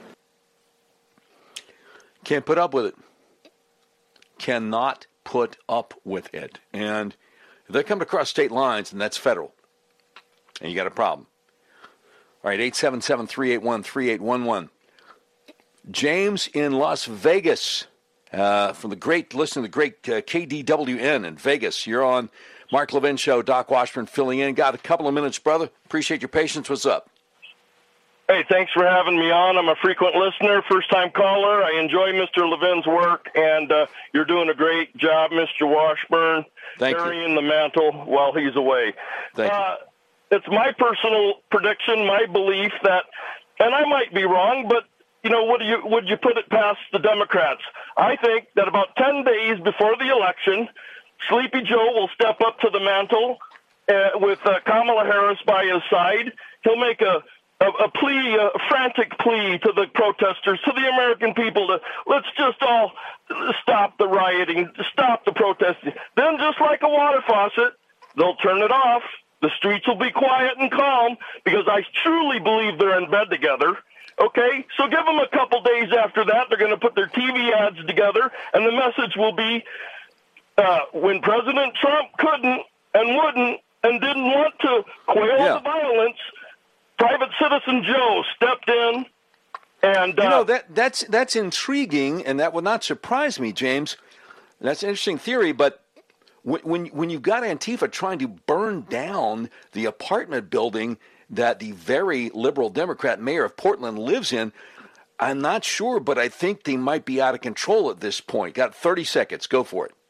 Can't put up with it. Cannot put up with it. And if they come across state lines, and that's federal, and you got a problem. All right, eight seven seven, three eight one, three eight one one. James in Las Vegas, uh, from the great, listen to the great uh, K D W N in Vegas. You're on Mark Levin Show. Doc Washburn filling in. Got a couple of minutes, brother. Appreciate your patience. What's up? Hey, thanks for having me on. I'm a frequent listener, first-time caller. I enjoy Mister Levin's work, and uh, you're doing a great job, Mister Washburn, Thank carrying you. the mantle while he's away. Thank uh, you. It's my personal prediction, my belief that, and I might be wrong, but you know, would you would you put it past the Democrats? I think that about ten days before the election, Sleepy Joe will step up to the mantle uh, with uh, Kamala Harris by his side. He'll make a A, a plea, a frantic plea to the protesters, to the American people to let's just all stop the rioting, stop the protesting. Then, just like a water faucet, they'll turn it off. The streets will be quiet and calm because I truly believe they're in bed together. Okay? So give them a couple days after that. They're going to put their T V ads together, and the message will be uh, when President Trump couldn't and wouldn't and didn't want to quail Yeah. the violence, Private Citizen Joe stepped in, and uh, you know that that's that's intriguing, and that would not surprise me, James. That's an interesting theory, but when when, when you've got Antifa trying to burn down the apartment building that the very liberal Democrat mayor of Portland lives in, I'm not sure, but I think they might be out of control at this point. Got thirty seconds. Go for it.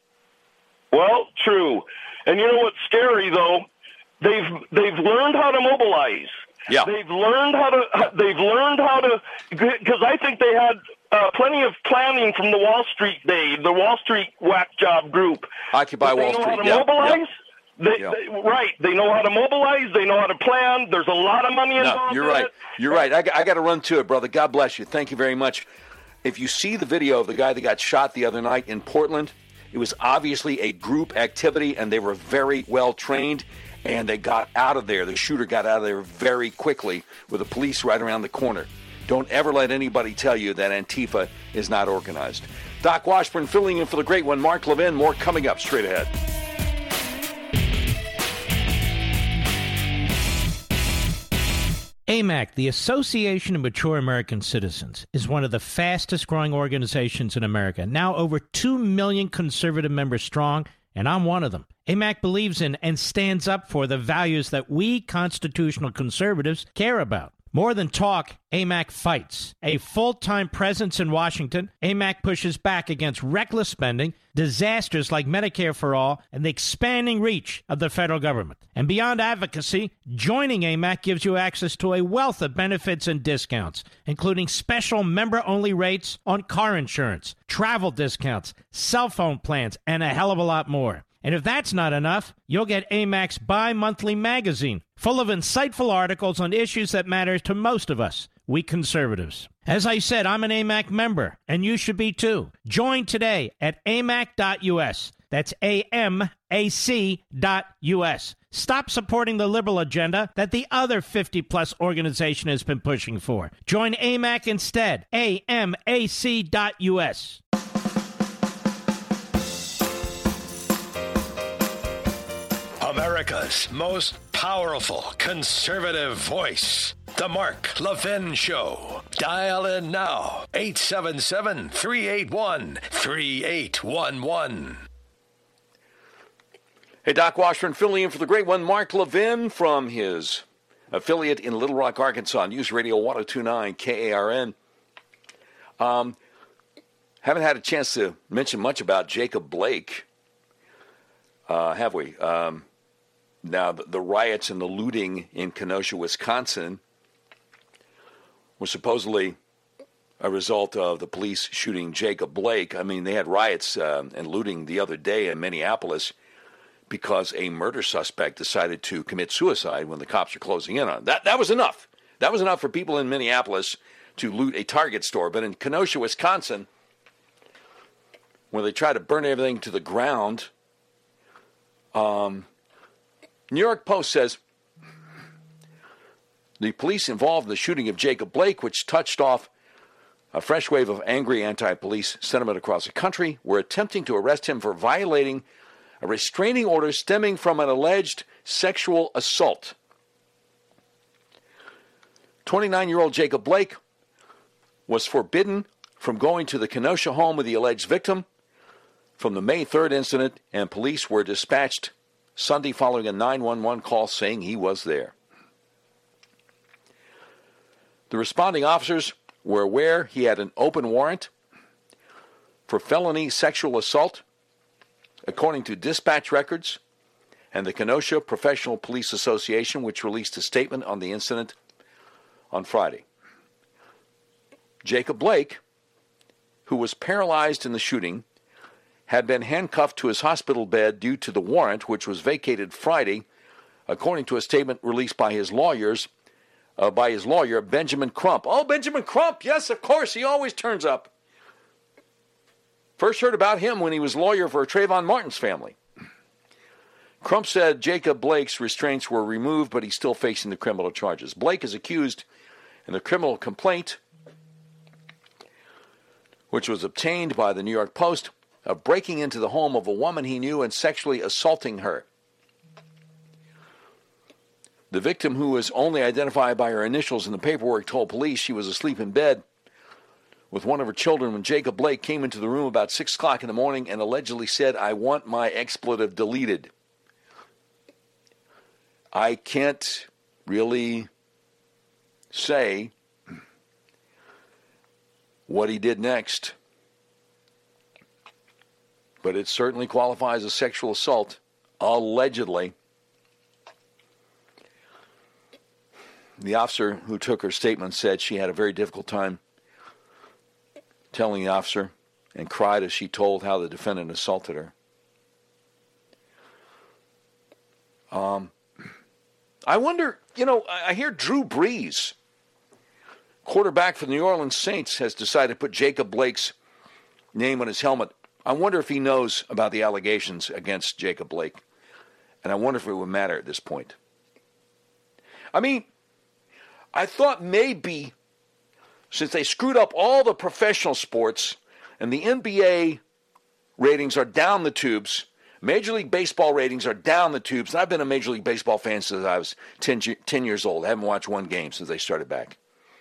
Well, true, and you know what's scary though? They've they've learned how to mobilize. Yeah. They've learned how to. They've learned how to, because I think they had uh, plenty of planning from the Wall Street day, the Wall Street whack job group. Occupy they Wall know Street. How to yeah. mobilize. Yeah. They, Yeah. they, right. They know how to mobilize. They know how to plan. There's a lot of money involved. No, you're in right. it. You're right. I, got- I got to run to it, brother. God bless you. Thank you very much. If you see the video of the guy that got shot the other night in Portland, it was obviously a group activity, and they were very well trained. And they got out of there. The shooter got out of there very quickly with the police right around the corner. Don't ever let anybody tell you that Antifa is not organized. Doc Washburn filling in for the great one, Mark Levin. More coming up straight ahead. A M A C, the Association of Mature American Citizens, is one of the fastest growing organizations in America. Now over two million conservative members strong, and I'm one of them. A M A C believes in and stands up for the values that we constitutional conservatives care about. More than talk, A M A C fights. A full-time presence in Washington, A M A C pushes back against reckless spending, disasters like Medicare for All, and the expanding reach of the federal government. And beyond advocacy, joining A M A C gives you access to a wealth of benefits and discounts, including special member-only rates on car insurance, travel discounts, cell phone plans, and a hell of a lot more. And if that's not enough, you'll get A M A C's bi-monthly magazine, full of insightful articles on issues that matter to most of us, we conservatives. As I said, I'm an A M A C member, and you should be too. Join today at A M A C dot U S. That's A M A C dot U S. Stop supporting the liberal agenda that the other fifty-plus organization has been pushing for. Join A M A C instead. A M A C dot U S. America's most powerful conservative voice. The Mark Levin Show. Dial in now. eight seven seven, three eight one, three eight one one. Hey, Doc Washburn filling in for the great one, Mark Levin, from his affiliate in Little Rock, Arkansas, News Radio one oh two point nine K A R N. Um, haven't had a chance to mention much about Jacob Blake, uh, have we? Um, now, the, the riots and the looting in Kenosha, Wisconsin, were supposedly a result of the police shooting Jacob Blake. I mean, they had riots uh, and looting the other day in Minneapolis because a murder suspect decided to commit suicide when the cops are closing in on him. That, that was enough. That was enough for people in Minneapolis to loot a Target store. But in Kenosha, Wisconsin, where they try to burn everything to the ground, um, New York Post says the police involved in the shooting of Jacob Blake, which touched off a fresh wave of angry anti-police sentiment across the country, were attempting to arrest him for violating a restraining order stemming from an alleged sexual assault. twenty-nine-year-old Jacob Blake was forbidden from going to the Kenosha home of the alleged victim from the May third incident, and police were dispatched Sunday following a nine one one call saying he was there. The responding officers were aware he had an open warrant for felony sexual assault, according to dispatch records and the Kenosha Professional Police Association, which released a statement on the incident on Friday. Jacob Blake, who was paralyzed in the shooting, had been handcuffed to his hospital bed due to the warrant, which was vacated Friday, according to a statement released by his lawyers, uh, by his lawyer, Benjamin Crump. Oh, Benjamin Crump, yes, of course, he always turns up. First heard about him when he was lawyer for Trayvon Martin's family. Crump said Jacob Blake's restraints were removed, but he's still facing the criminal charges. Blake is accused in the criminal complaint, which was obtained by the New York Post, of breaking into the home of a woman he knew and sexually assaulting her. The victim, who was only identified by her initials in the paperwork, told police she was asleep in bed with one of her children when Jacob Blake came into the room about six o'clock in the morning and allegedly said, "I want my expletive deleted." I can't really say what he did next, but it certainly qualifies as sexual assault, allegedly. The officer who took her statement said she had a very difficult time telling the officer and cried as she told how the defendant assaulted her. Um, I wonder, you know, I hear Drew Brees, quarterback for the New Orleans Saints, has decided to put Jacob Blake's name on his helmet. I wonder if he knows about the allegations against Jacob Blake, and I wonder if it would matter at this point. I mean, I thought maybe since they screwed up all the professional sports and the N B A ratings are down the tubes, Major League Baseball ratings are down the tubes, and I've been a Major League Baseball fan since I was ten, ten years old. I haven't watched one game since they started back.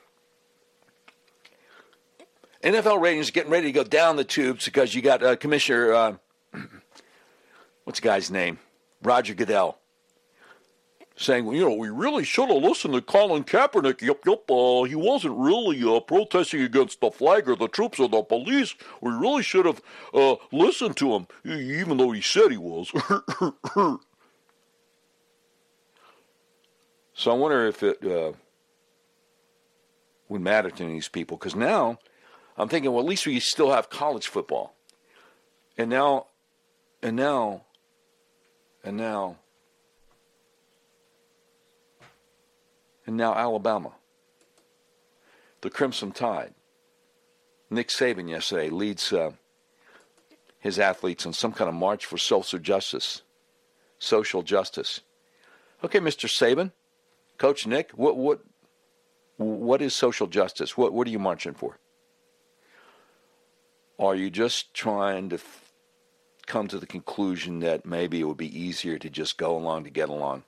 N F L ratings are getting ready to go down the tubes because you got uh, Commissioner, uh, what's the guy's name? Roger Goodell, saying, well, you know, we really should have listened to Colin Kaepernick. Yup, yup, uh, he wasn't really uh, protesting against the flag or the troops or the police. We really should have uh, listened to him, even though he said he was. So I wonder if it uh, would matter to these people, because now I'm thinking, well, at least we still have college football. And now, and now And now, and now Alabama. The Crimson Tide. Nick Saban yesterday leads uh, his athletes on some kind of march for social justice. Social justice. Okay, Mister Saban, Coach Nick, what what what is social justice? What what are you marching for? Are you just trying to f- come to the conclusion that maybe it would be easier to just go along to get along,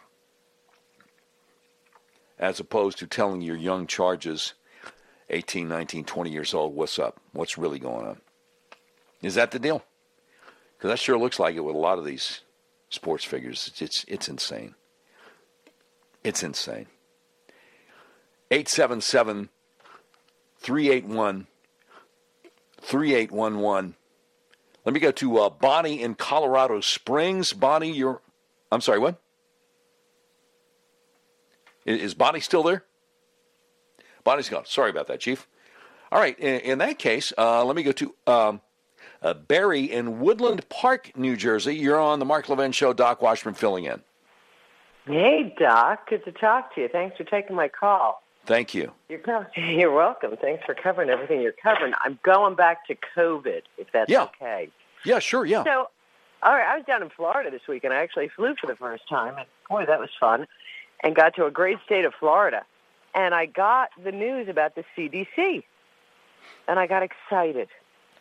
as opposed to telling your young charges, eighteen, nineteen, twenty years old, what's up? What's really going on? Is that the deal? Because that sure looks like it with a lot of these sports figures. It's it's, it's insane. It's insane. eight seven seven, three eight one, three eight one one. Let me go to uh, Bonnie in Colorado Springs. Bonnie, you're... I'm sorry, what? Is, is Bonnie still there? Bonnie's gone. Sorry about that, Chief. All right, in, in that case, uh, let me go to um, uh, Barry in Woodland Park, New Jersey. You're on the Mark Levin Show. Doc Washburn filling in. Hey, Doc. Good to talk to you. Thanks for taking my call. Thank you. You're, you're welcome. Thanks for covering everything you're covering. I'm going back to COVID, if that's yeah. okay. Yeah, sure, yeah. So, all right, I was down in Florida this week, and I actually flew for the first time, and boy, that was fun, and got to a great state of Florida. And I got the news about the C D C, and I got excited.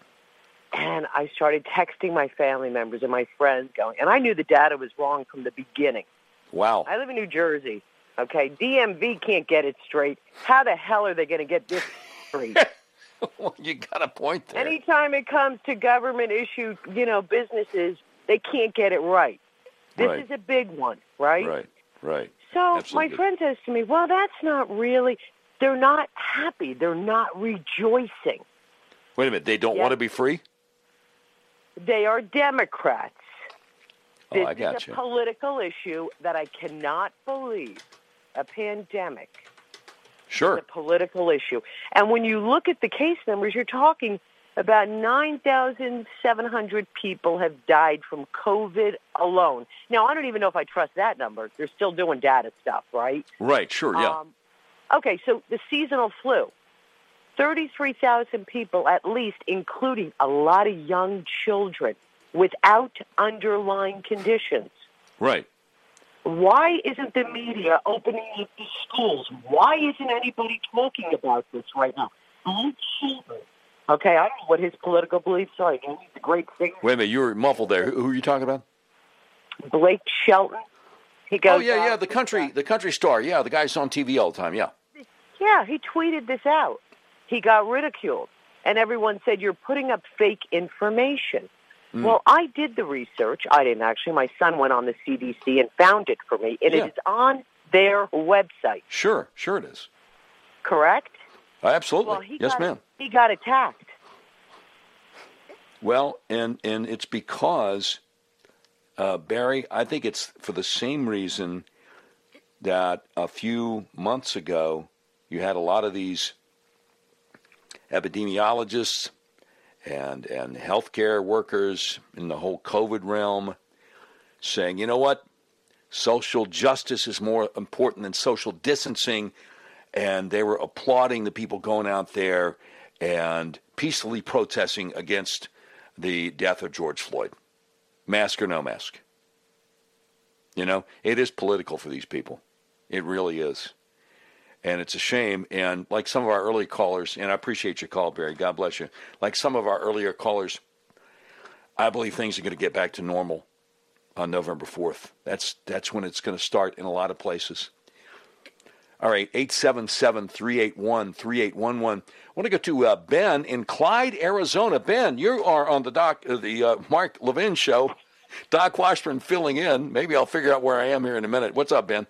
And I started texting my family members and my friends going, and I knew the data was wrong from the beginning. Wow. I live in New Jersey. Okay, D M V can't get it straight. How the hell are they going to get this straight? Well, you got a point there. Anytime it comes to government-issued, you know, businesses, they can't get it right. This Right. is a big one, right? Right, right. So Absolutely. my friend says to me, well, that's not really, they're not happy. They're not rejoicing. Wait a minute, they don't Yeah. want to be free? They are Democrats. Oh, This I is got a you. political issue that I cannot believe. A pandemic Sure. is a political issue. And when you look at the case numbers, you're talking about nine thousand seven hundred people have died from COVID alone. Now, I don't even know if I trust that number. They're still doing data stuff, right? Right, sure, yeah. Um, okay, so the seasonal flu, thirty-three thousand people at least, including a lot of young children without underlying conditions. Right. Why isn't the media opening up the schools? Why isn't anybody talking about this right now? Blake Shelton. Okay, I don't know what his political beliefs are. I know he's a great singer. Wait a minute, you were muffled there. Who, who are you talking about? Blake Shelton. He goes, oh, yeah, yeah, uh, the country the country star. Yeah, the guy's on T V all the time, yeah. Yeah, he tweeted this out. He got ridiculed. And everyone said, you're putting up fake information. Mm. Well, I did the research. I didn't actually. My son went on the C D C and found it for me. And Yeah. it is on their website. Sure, sure it is. Correct? Uh, absolutely. Well, he yes, got, ma'am. He got attacked. Well, and, and it's because, uh, Barry, I think it's for the same reason that a few months ago you had a lot of these epidemiologists and, and healthcare workers in the whole COVID realm saying, you know what, social justice is more important than social distancing, and they were applauding the people going out there and peacefully protesting against the death of George Floyd, mask or no mask. You know, it is political for these people. It really is. And it's a shame. And like some of our early callers, and I appreciate your call, Barry, God bless you. Like some of our earlier callers, I believe things are going to get back to normal on November fourth. That's that's when it's going to start in a lot of places. All right, eight seven seven, three eight one, three eight one one. I want to go to uh, Ben in Clyde, Arizona. Ben, you are on the doc, uh, the uh, Mark Levin Show. Doc Washburn filling in. Maybe I'll figure out where I am here in a minute. What's up, Ben?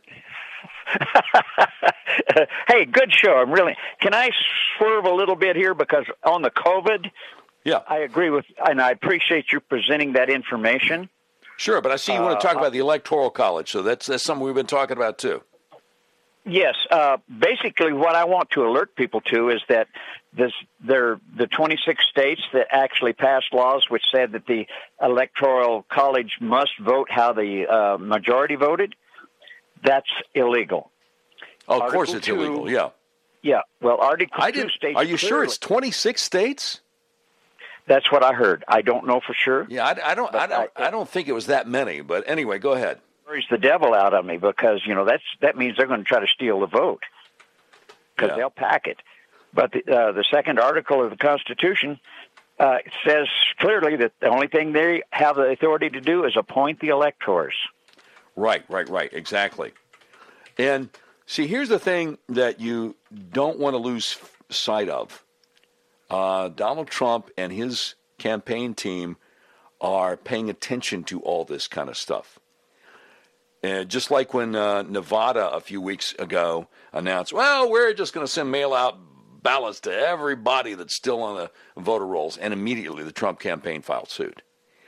Hey, good show. I'm really. Can I swerve a little bit here because on the COVID? Yeah, I agree with, and I appreciate you presenting that information. Sure, but I see you want to talk Uh, about the Electoral College, so that's that's something we've been talking about too. Yes. Uh, basically, what I want to alert people to is that this, there, the twenty-six states that actually passed laws which said that the Electoral College must vote how the uh, majority voted, that's illegal. Oh, of Article course it's two, illegal, yeah. Yeah. Well, Article I two did, states Are you clearly, sure it's twenty-six states? That's what I heard. I don't know for sure. Yeah, I, I don't I don't, I, I don't think it was that many. But anyway, go ahead. Worries the devil out of me because, you know, that's that means they're going to try to steal the vote because Yeah. they'll pack it. But the, uh, the second article of the Constitution uh, says clearly that the only thing they have the authority to do is appoint the electors. Right, right, right, exactly. And see, here's the thing that you don't want to lose sight of. Uh, Donald Trump and his campaign team are paying attention to all this kind of stuff. And just like when uh, Nevada a few weeks ago announced, well, we're just going to send mail-out ballots to everybody that's still on the voter rolls, and immediately the Trump campaign filed suit.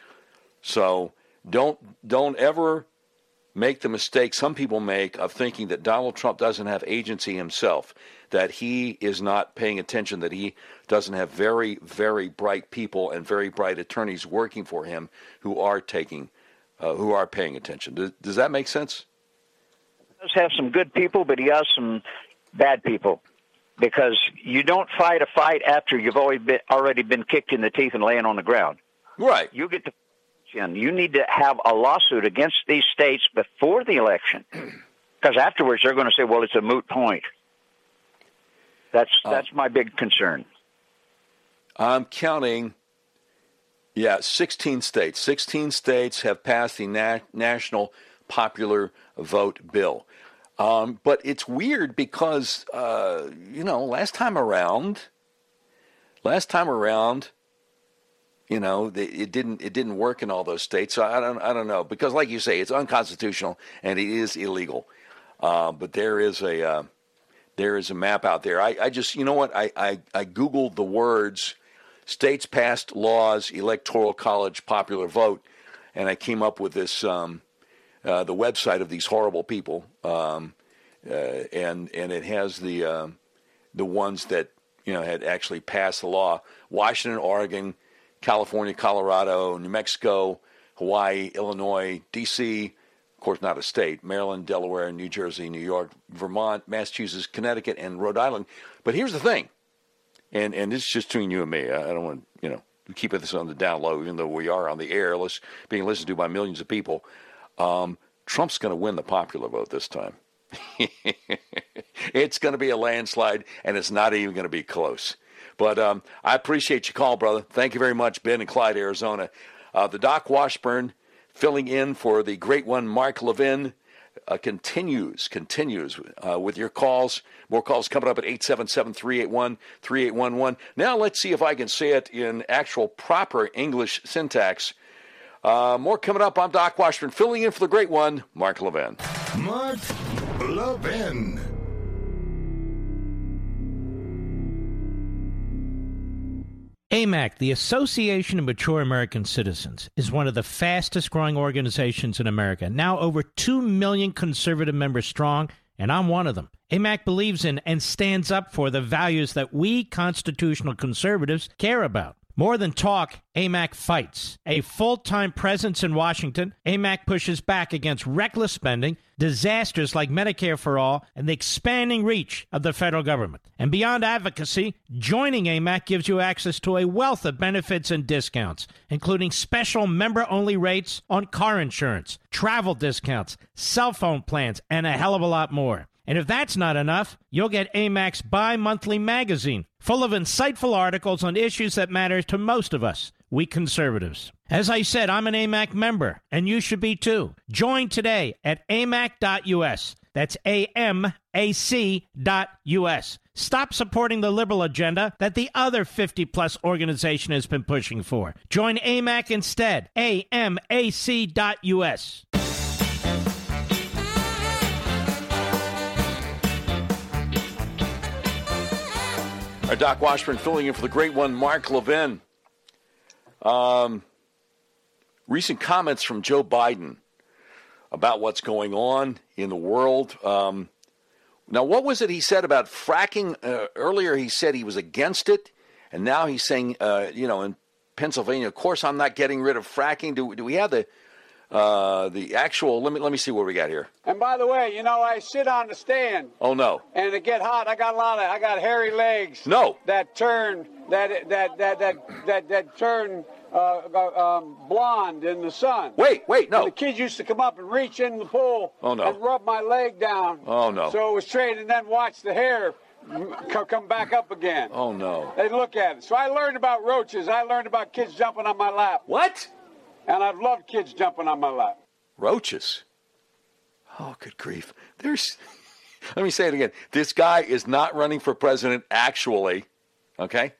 So don't don't ever make the mistake some people make of thinking that Donald Trump doesn't have agency himself, that he is not paying attention, that he doesn't have very, very bright people and very bright attorneys working for him who are taking Uh, who are paying attention. Does, does that make sense? He does have some good people, but he has some bad people because you don't fight a fight after you've always been, already been kicked in the teeth and laying on the ground. Right. You get to you need to have a lawsuit against these states before the election because afterwards they're going to say, well, it's a moot point. That's uh, that's my big concern. I'm counting, yeah, sixteen states. sixteen states have passed the na- National Popular Vote Bill. Um, but it's weird because, uh, you know, last time around, last time around, you know, the, it didn't it didn't work in all those states. So I don't I don't know because, like you say, it's unconstitutional and it is illegal. Uh, but there is a uh, there is a map out there. I, I just you know what I, I I googled the words states passed laws, electoral college, popular vote, and I came up with this. Um, Uh, the website of these horrible people, um, uh, and and it has the uh, the ones that you know had actually passed the law: Washington, Oregon, California, Colorado, New Mexico, Hawaii, Illinois, D C, of course not a state, Maryland, Delaware, New Jersey, New York, Vermont, Massachusetts, Connecticut, and Rhode Island. But here's the thing, and and this is just between you and me. I, I don't want you know keep this on the down low, even though we are on the air, list, being listened to by millions of people. Um, Trump's going to win the popular vote this time. It's going to be a landslide, and it's not even going to be close. But um, I appreciate your call, brother. Thank you very much, Ben in Clyde, Arizona. Uh, the Doc Washburn filling in for the great one, Mark Levin, uh, continues, continues uh, with your calls. More calls coming up at eight seven seven, three eight one, three eight one one. Now let's see if I can say it in actual proper English syntax. Uh, more coming up. I'm Doc Washburn, filling in for the great one, Mark Levin. Mark Levin. A M A C, the Association of Mature American Citizens, is one of the fastest growing organizations in America, now over two million conservative members strong, and I'm one of them. A M A C believes in and stands up for the values that we constitutional conservatives care about. More than talk, A M A C fights. A full-time presence in Washington, A M A C pushes back against reckless spending, disasters like Medicare for All, and the expanding reach of the federal government. And beyond advocacy, joining A M A C gives you access to a wealth of benefits and discounts, including special member-only rates on car insurance, travel discounts, cell phone plans, and a hell of a lot more. And if that's not enough, you'll get A M A C's bi-monthly magazine, full of insightful articles on issues that matter to most of us, we conservatives. As I said, I'm an A M A C member, and you should be too. Join today at A M A C dot U S. That's A M A C dot U S. Stop supporting the liberal agenda that the other fifty-plus organization has been pushing for. Join A M A C instead. A M A C dot U S. Our Doc Washburn filling in for the great one, Mark Levin. Um, recent comments from Joe Biden about what's going on in the world. Um, Now, what was it he said about fracking? Uh, earlier he said he was against it, and now he's saying, uh, you know, in Pennsylvania, of course I'm not getting rid of fracking. Do, do we have the uh, the actual, let me let me see what we got here. And by the way, you know, I sit on the stand. Oh, no. And it get hot. I got a lot of, I got hairy legs. No. That turn, that, that, that, that, that, that turn uh, um, blonde in the sun. Wait, wait, no. And the kids used to come up and reach in the pool. Oh, no. And rub my leg down. Oh, no. So it was straight, and then watch the hair come back up again. Oh, no. They look at it. So I learned about roaches. I learned about kids jumping on my lap. What? And I've loved kids jumping on my lap. Roaches? Oh, good grief. There's, let me say it again. This guy is not running for president actually, okay?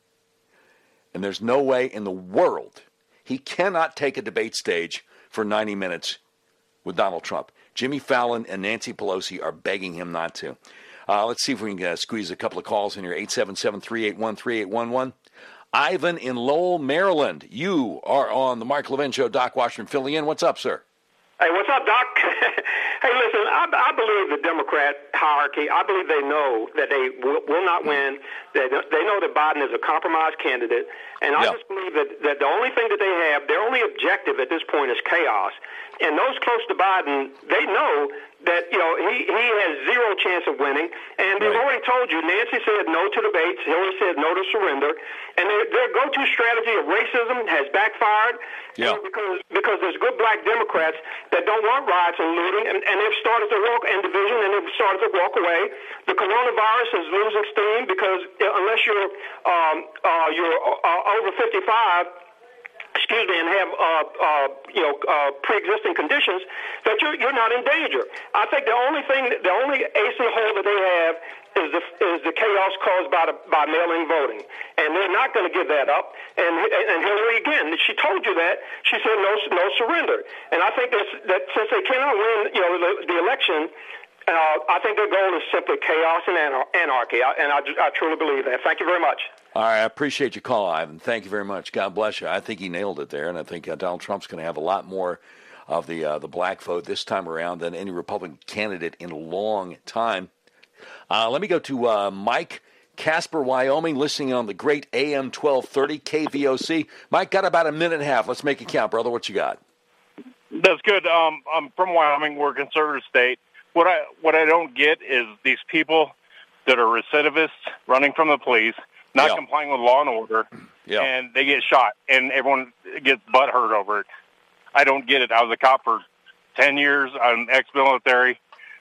And there's no way in the world he cannot take a debate stage for ninety minutes with Donald Trump. Jimmy Fallon and Nancy Pelosi are begging him not to. Uh, let's see if we can uh, squeeze a couple of calls in here. eight seven seven, three eight one, three eight one one. Ivan in Lowell, Maryland. You are on the Mark Levin Show. Doc Washington filling in. What's up, sir? Hey, what's up, Doc? Hey, listen, I, I believe the Democrat hierarchy, I believe they know that they will, will not win. They, they know that Biden is a compromised candidate. And I yeah. just believe that, that the only thing that they have, their only objective at this point is chaos. And those close to Biden, they know that, you know, he, he has zero chance of winning. And they've right. already told you, Nancy said no to debates, Hillary said no to surrender. And their, their go-to strategy of racism has backfired yeah. because because there's good black Democrats that don't want riots and looting, and, and they've started to walk, and division, and they've started to walk away. The coronavirus is losing steam because unless you're, um, uh, you're uh, over fifty-five, excuse me, and have uh, uh, you know uh, pre-existing conditions, that you're you're not in danger. I think the only thing, the only ace in the hole that they have is the is the chaos caused by the, by mail-in voting, and they're not going to give that up. And and Hillary again, she told you that. She said no no surrender. And I think that that since they cannot win, you know, the, the election. Uh, I think their goal is simply chaos and anar- anarchy, I, and I, I truly believe that. Thank you very much. All right, I appreciate your call, Ivan. Thank you very much. God bless you. I think he nailed it there, and I think uh, Donald Trump's going to have a lot more of the uh, the black vote this time around than any Republican candidate in a long time. Uh, let me go to uh, Mike, Casper, Wyoming, listening on the great A M twelve thirty K V O C. Mike, got about a minute and a half. Let's make it count, brother. What you got? That's good. Um, I'm from Wyoming. We're a conservative state. What I what I don't get is these people that are recidivists running from the police, not yeah. complying with law and order, yeah. and they get shot, and everyone gets butthurt over it. I don't get it. I was a cop for ten years. I'm ex-military.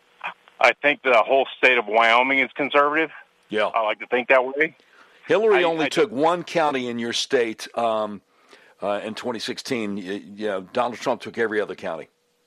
I think the whole state of Wyoming is conservative. Yeah, I like to think that way. Hillary I, only I, took one county in your state um, uh, in twenty sixteen. You, you know, Donald Trump took every other county.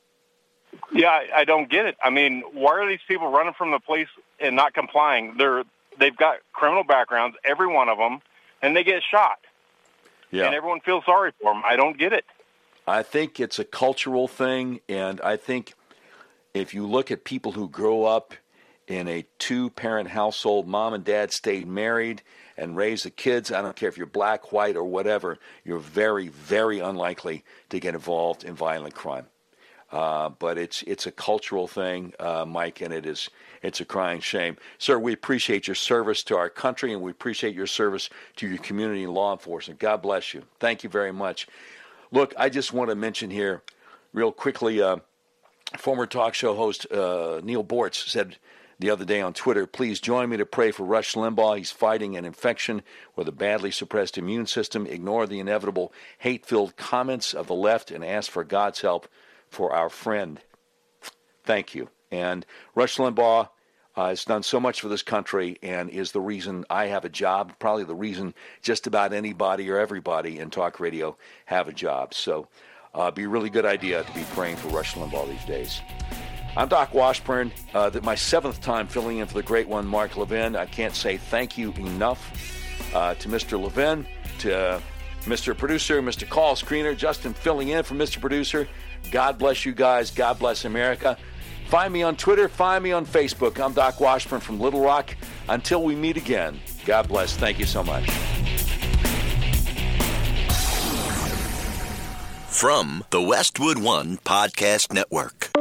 Yeah, I, I don't get it. I mean, why are these people running from the police and not complying? They're they've got criminal backgrounds, every one of them, and they get shot. Yeah, and everyone feels sorry for them. I don't get it. I think it's a cultural thing, and I think if you look at people who grow up in a two-parent household, mom and dad stayed married and raised the kids, I don't care if you're black, white, or whatever, you're very, very unlikely to get involved in violent crime. Uh, but it's it's a cultural thing, uh, Mike, and it is it's a crying shame. Sir, we appreciate your service to our country, and we appreciate your service to your community and law enforcement. God bless you. Thank you very much. Look, I just want to mention here real quickly, uh, former talk show host uh, Neil Bortz said the other day on Twitter, please join me to pray for Rush Limbaugh. He's fighting an infection with a badly suppressed immune system. Ignore the inevitable hate-filled comments of the left and ask for God's help for our friend. Thank you. And Rush Limbaugh uh, has done so much for this country and is the reason I have a job, probably the reason just about anybody or everybody in talk radio have a job. So uh, it'd be a really good idea to be praying for Rush Limbaugh these days. I'm Doc Washburn, uh, that my seventh time filling in for the great one, Mark Levin. I can't say thank you enough uh, to Mister Levin, to uh, Mister Producer, Mister Call Screener, Justin filling in for Mister Producer. God bless you guys. God bless America. Find me on Twitter. Find me on Facebook. I'm Doc Washburn from Little Rock. Until we meet again, God bless. Thank you so much. From the Westwood One Podcast Network.